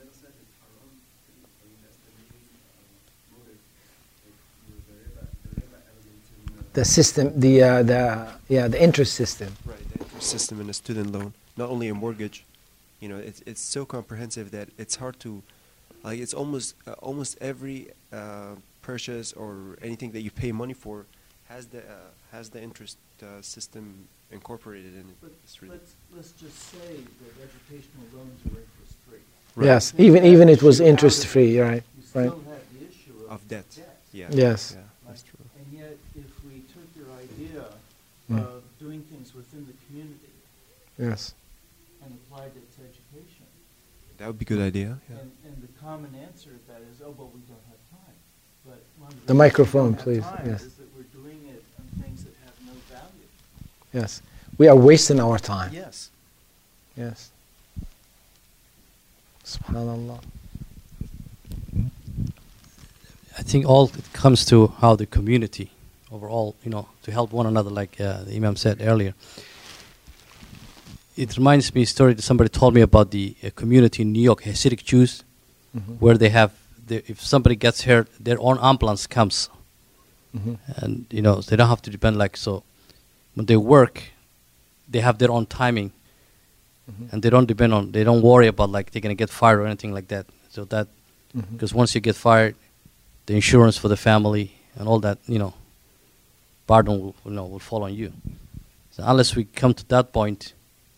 The system, the uh, the yeah, the interest system. Right, the interest system in a student loan, not only a mortgage. You know, it's it's so comprehensive that it's hard to, like, it's almost uh, almost every uh, purchase or anything that you pay money for has the uh, has the interest uh, system incorporated in it. But It's really let's, let's just say that educational loans are interest free. Right. Yes, even even it was interest free, right? You still Right. have the issue of, of debt. Yeah. Yes. Yeah, that's true. And yet, if we took your idea Mm. of doing things within the community Yes. and applied it to education, That would be a good idea. Yeah. and, and the common answer to that is, oh, but we don't have time. But one of The reasons we microphone, don't have please, time yes. is that we're doing it on things that have no value. Yes. We are wasting our time. Yes. Yes. Subhanallah. I think all it comes to how the community overall, you know, to help one another, like uh, the Imam said earlier. It reminds me a story that somebody told me about the uh, community in New York, Hasidic Jews, Mhm. where they have, the, if somebody gets hurt, their own ambulance comes. Mhm. And, you know, they don't have to depend, like, so when they work, they have their own timing. Mhm. And they don't depend on, they don't worry about, like, they're going to get fired or anything like that. So that, Mhm. because once you get fired, the insurance for the family and all that, you know, burden will, you know, will fall on you. So unless we come to that point,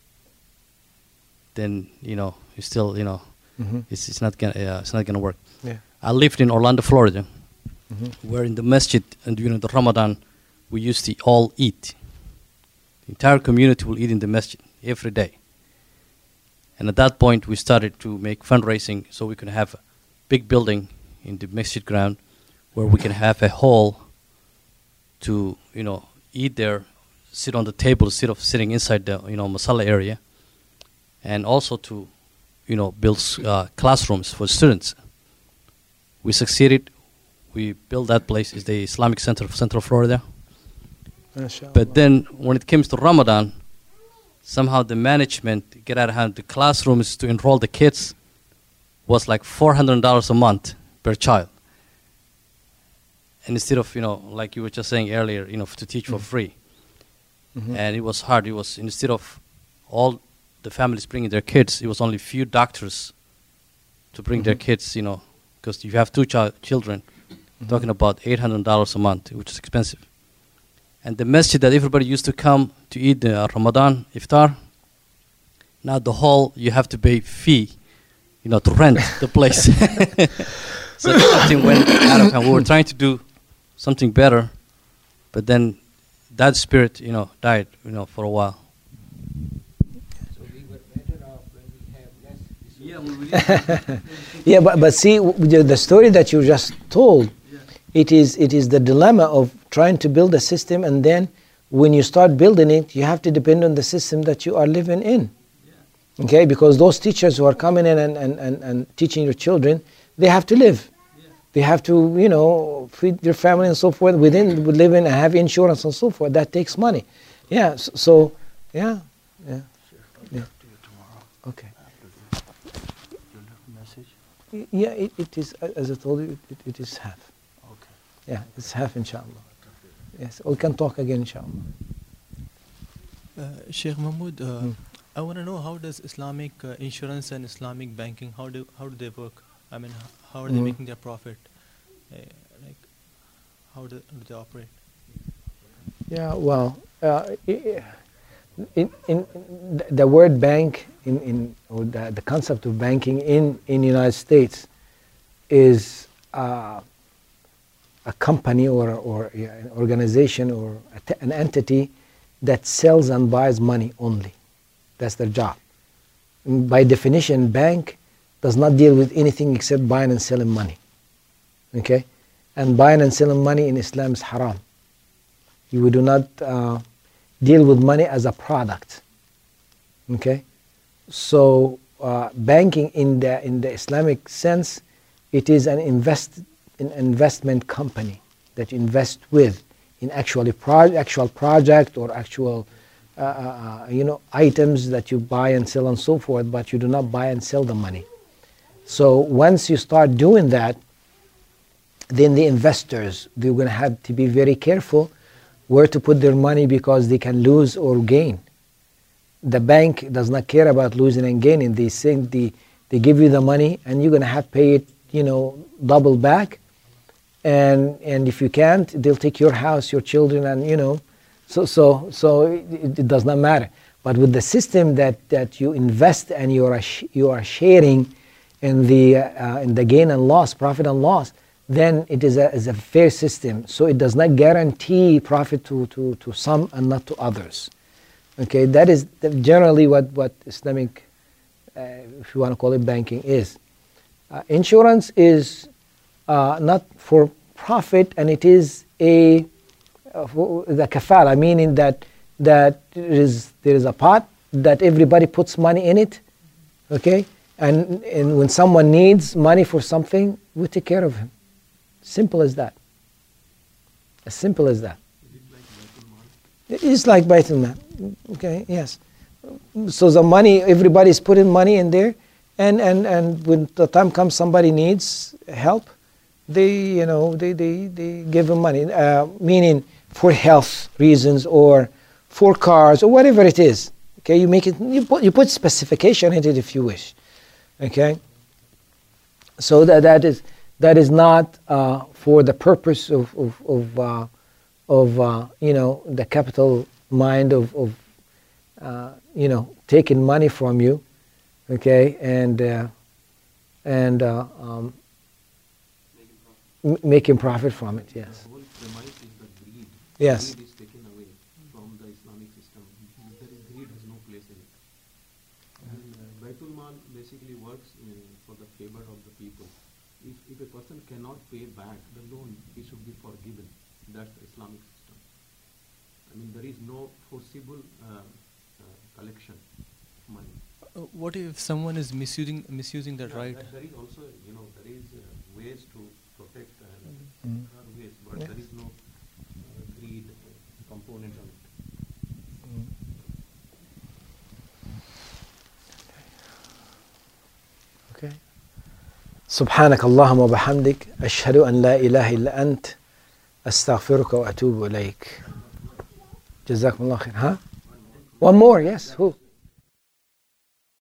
then, you know, it's still, you know, Mhm. it's, it's not gonna, uh, it's not gonna work. Yeah. I lived in Orlando, Florida, Mhm. where in the masjid and during the Ramadan, we used to all eat. The entire community will eat in the masjid every day. And at that point, we started to make fundraising so we can have a big building in the masjid ground where we can have a hall to, you know, eat there, sit on the table instead of sitting inside the, you know, masala area, and also to, you know, build uh, classrooms for students. We succeeded. We built that place. It's the Islamic Center of Central Florida. MashaAllah. But then when it comes to Ramadan, somehow the management get out of hand. The classrooms to enroll the kids was like four hundred dollars a month per child. And instead of, you know, like you were just saying earlier, you know, to teach for free. Mhm. And it was hard. It was, instead of all the families bringing their kids, it was only few doctors to bring their Mhm. kids, you know, because you have two chi- children, Mhm. talking about eight hundred dollars a month, which is expensive. And the masjid that everybody used to come to eat the uh, Ramadan iftar, now the hall, you have to pay fee, you know, to rent the place. So something went out of hand. We were trying to do something better, but then that spirit, you know, died, you know, for a while. Yeah, but, but see, w- the, the story that you just told, it is it is the dilemma of trying to build a system, and then when you start building it, you have to depend on the system that you are living in. Okay, because those teachers who are coming in and, and, and, and teaching your children, they have to live. They have to, you know, feed their family and so forth, within living and have insurance and so forth. That takes money. Yeah, so, so yeah, yeah. yeah. Okay. Y- Yeah, it, it is, a- as I told you, it, it is half. Yeah, it's half inshallah. Yes, we can talk again inshallah. Uh, Sheikh Mahmood, uh, Hmm. I want to know, how does Islamic uh, insurance and Islamic banking, how do how do they work? I mean, h- how are they Hmm. making their profit? Uh, like, how do, do they operate? Yeah, well, uh, i- in, in, in the- the word bank in, in or the, the concept of banking in in the United States is uh, a company or or yeah, an organization or a t- an entity that sells and buys money only. That's their job. And by definition, bank does not deal with anything except buying and selling money. Okay, and buying and selling money in Islam is haram. You do not uh, deal with money as a product. Okay, so uh, banking in the in the Islamic sense, it is an invest an investment company that you invest with in actually pro- actual project or actual uh, uh, you know items that you buy and sell and so forth, but you do not buy and sell the money. So once you start doing that, then the investors, they're going to have to be very careful where to put their money because they can lose or gain. The bank does not care about losing and gaining. They think they, they give you the money and you're going to have to pay it, you know, double back. And and if you can't, they'll take your house, your children, and you know, so so so it, it does not matter. But with the system that, that you invest and you are sh- you are sharing in the uh, in the gain and loss, profit and loss, then it is a, is a fair system. So it does not guarantee profit to, to, to some and not to others. Okay, that is generally what, what Islamic, uh, if you want to call it banking, is. Uh, insurance is uh, not for profit, and it is a uh, for the kafala, meaning that that there is there is a pot that everybody puts money in it. Okay, and and when someone needs money for something, we take care of him. Simple as that. As simple as that. It's like Baitul Mal. Okay, yes. So the money, everybody's putting money in there, and, and, and when the time comes somebody needs help, they, you know, they, they, they give them money, uh, meaning for health reasons or for cars or whatever it is. Okay, you make it, you put, you put specification in it if you wish. Okay? So that, that is, that is not uh, for the purpose of, of, of uh, of uh, you know the capital mind of, of uh, you know taking money from you, okay, and uh, and uh, um, m- making profit from it. Yes. The whole premise is the greed. Yes. Greed is taken away from the Islamic system. There is greed has no place in it. And uh, Baitul Mal basically works in, for the favor of the people. If, if a person cannot pay back the loan, he should be forgiven. That's the Islamic system. I mean, there is no forcible uh, uh, collection of money. Uh, what if someone is misusing misusing that Yeah, right? that there is also, you know, there is uh, ways to protect and Mm. there are ways, but Yes. there is no uh, greed component on it. Okay. سبحانك اللهم وبحمدك أشهد أن لا إله إلا أنت أستغفرك وأتوب إليك. جزاكم الله خير. Huh? One more, yes. Who?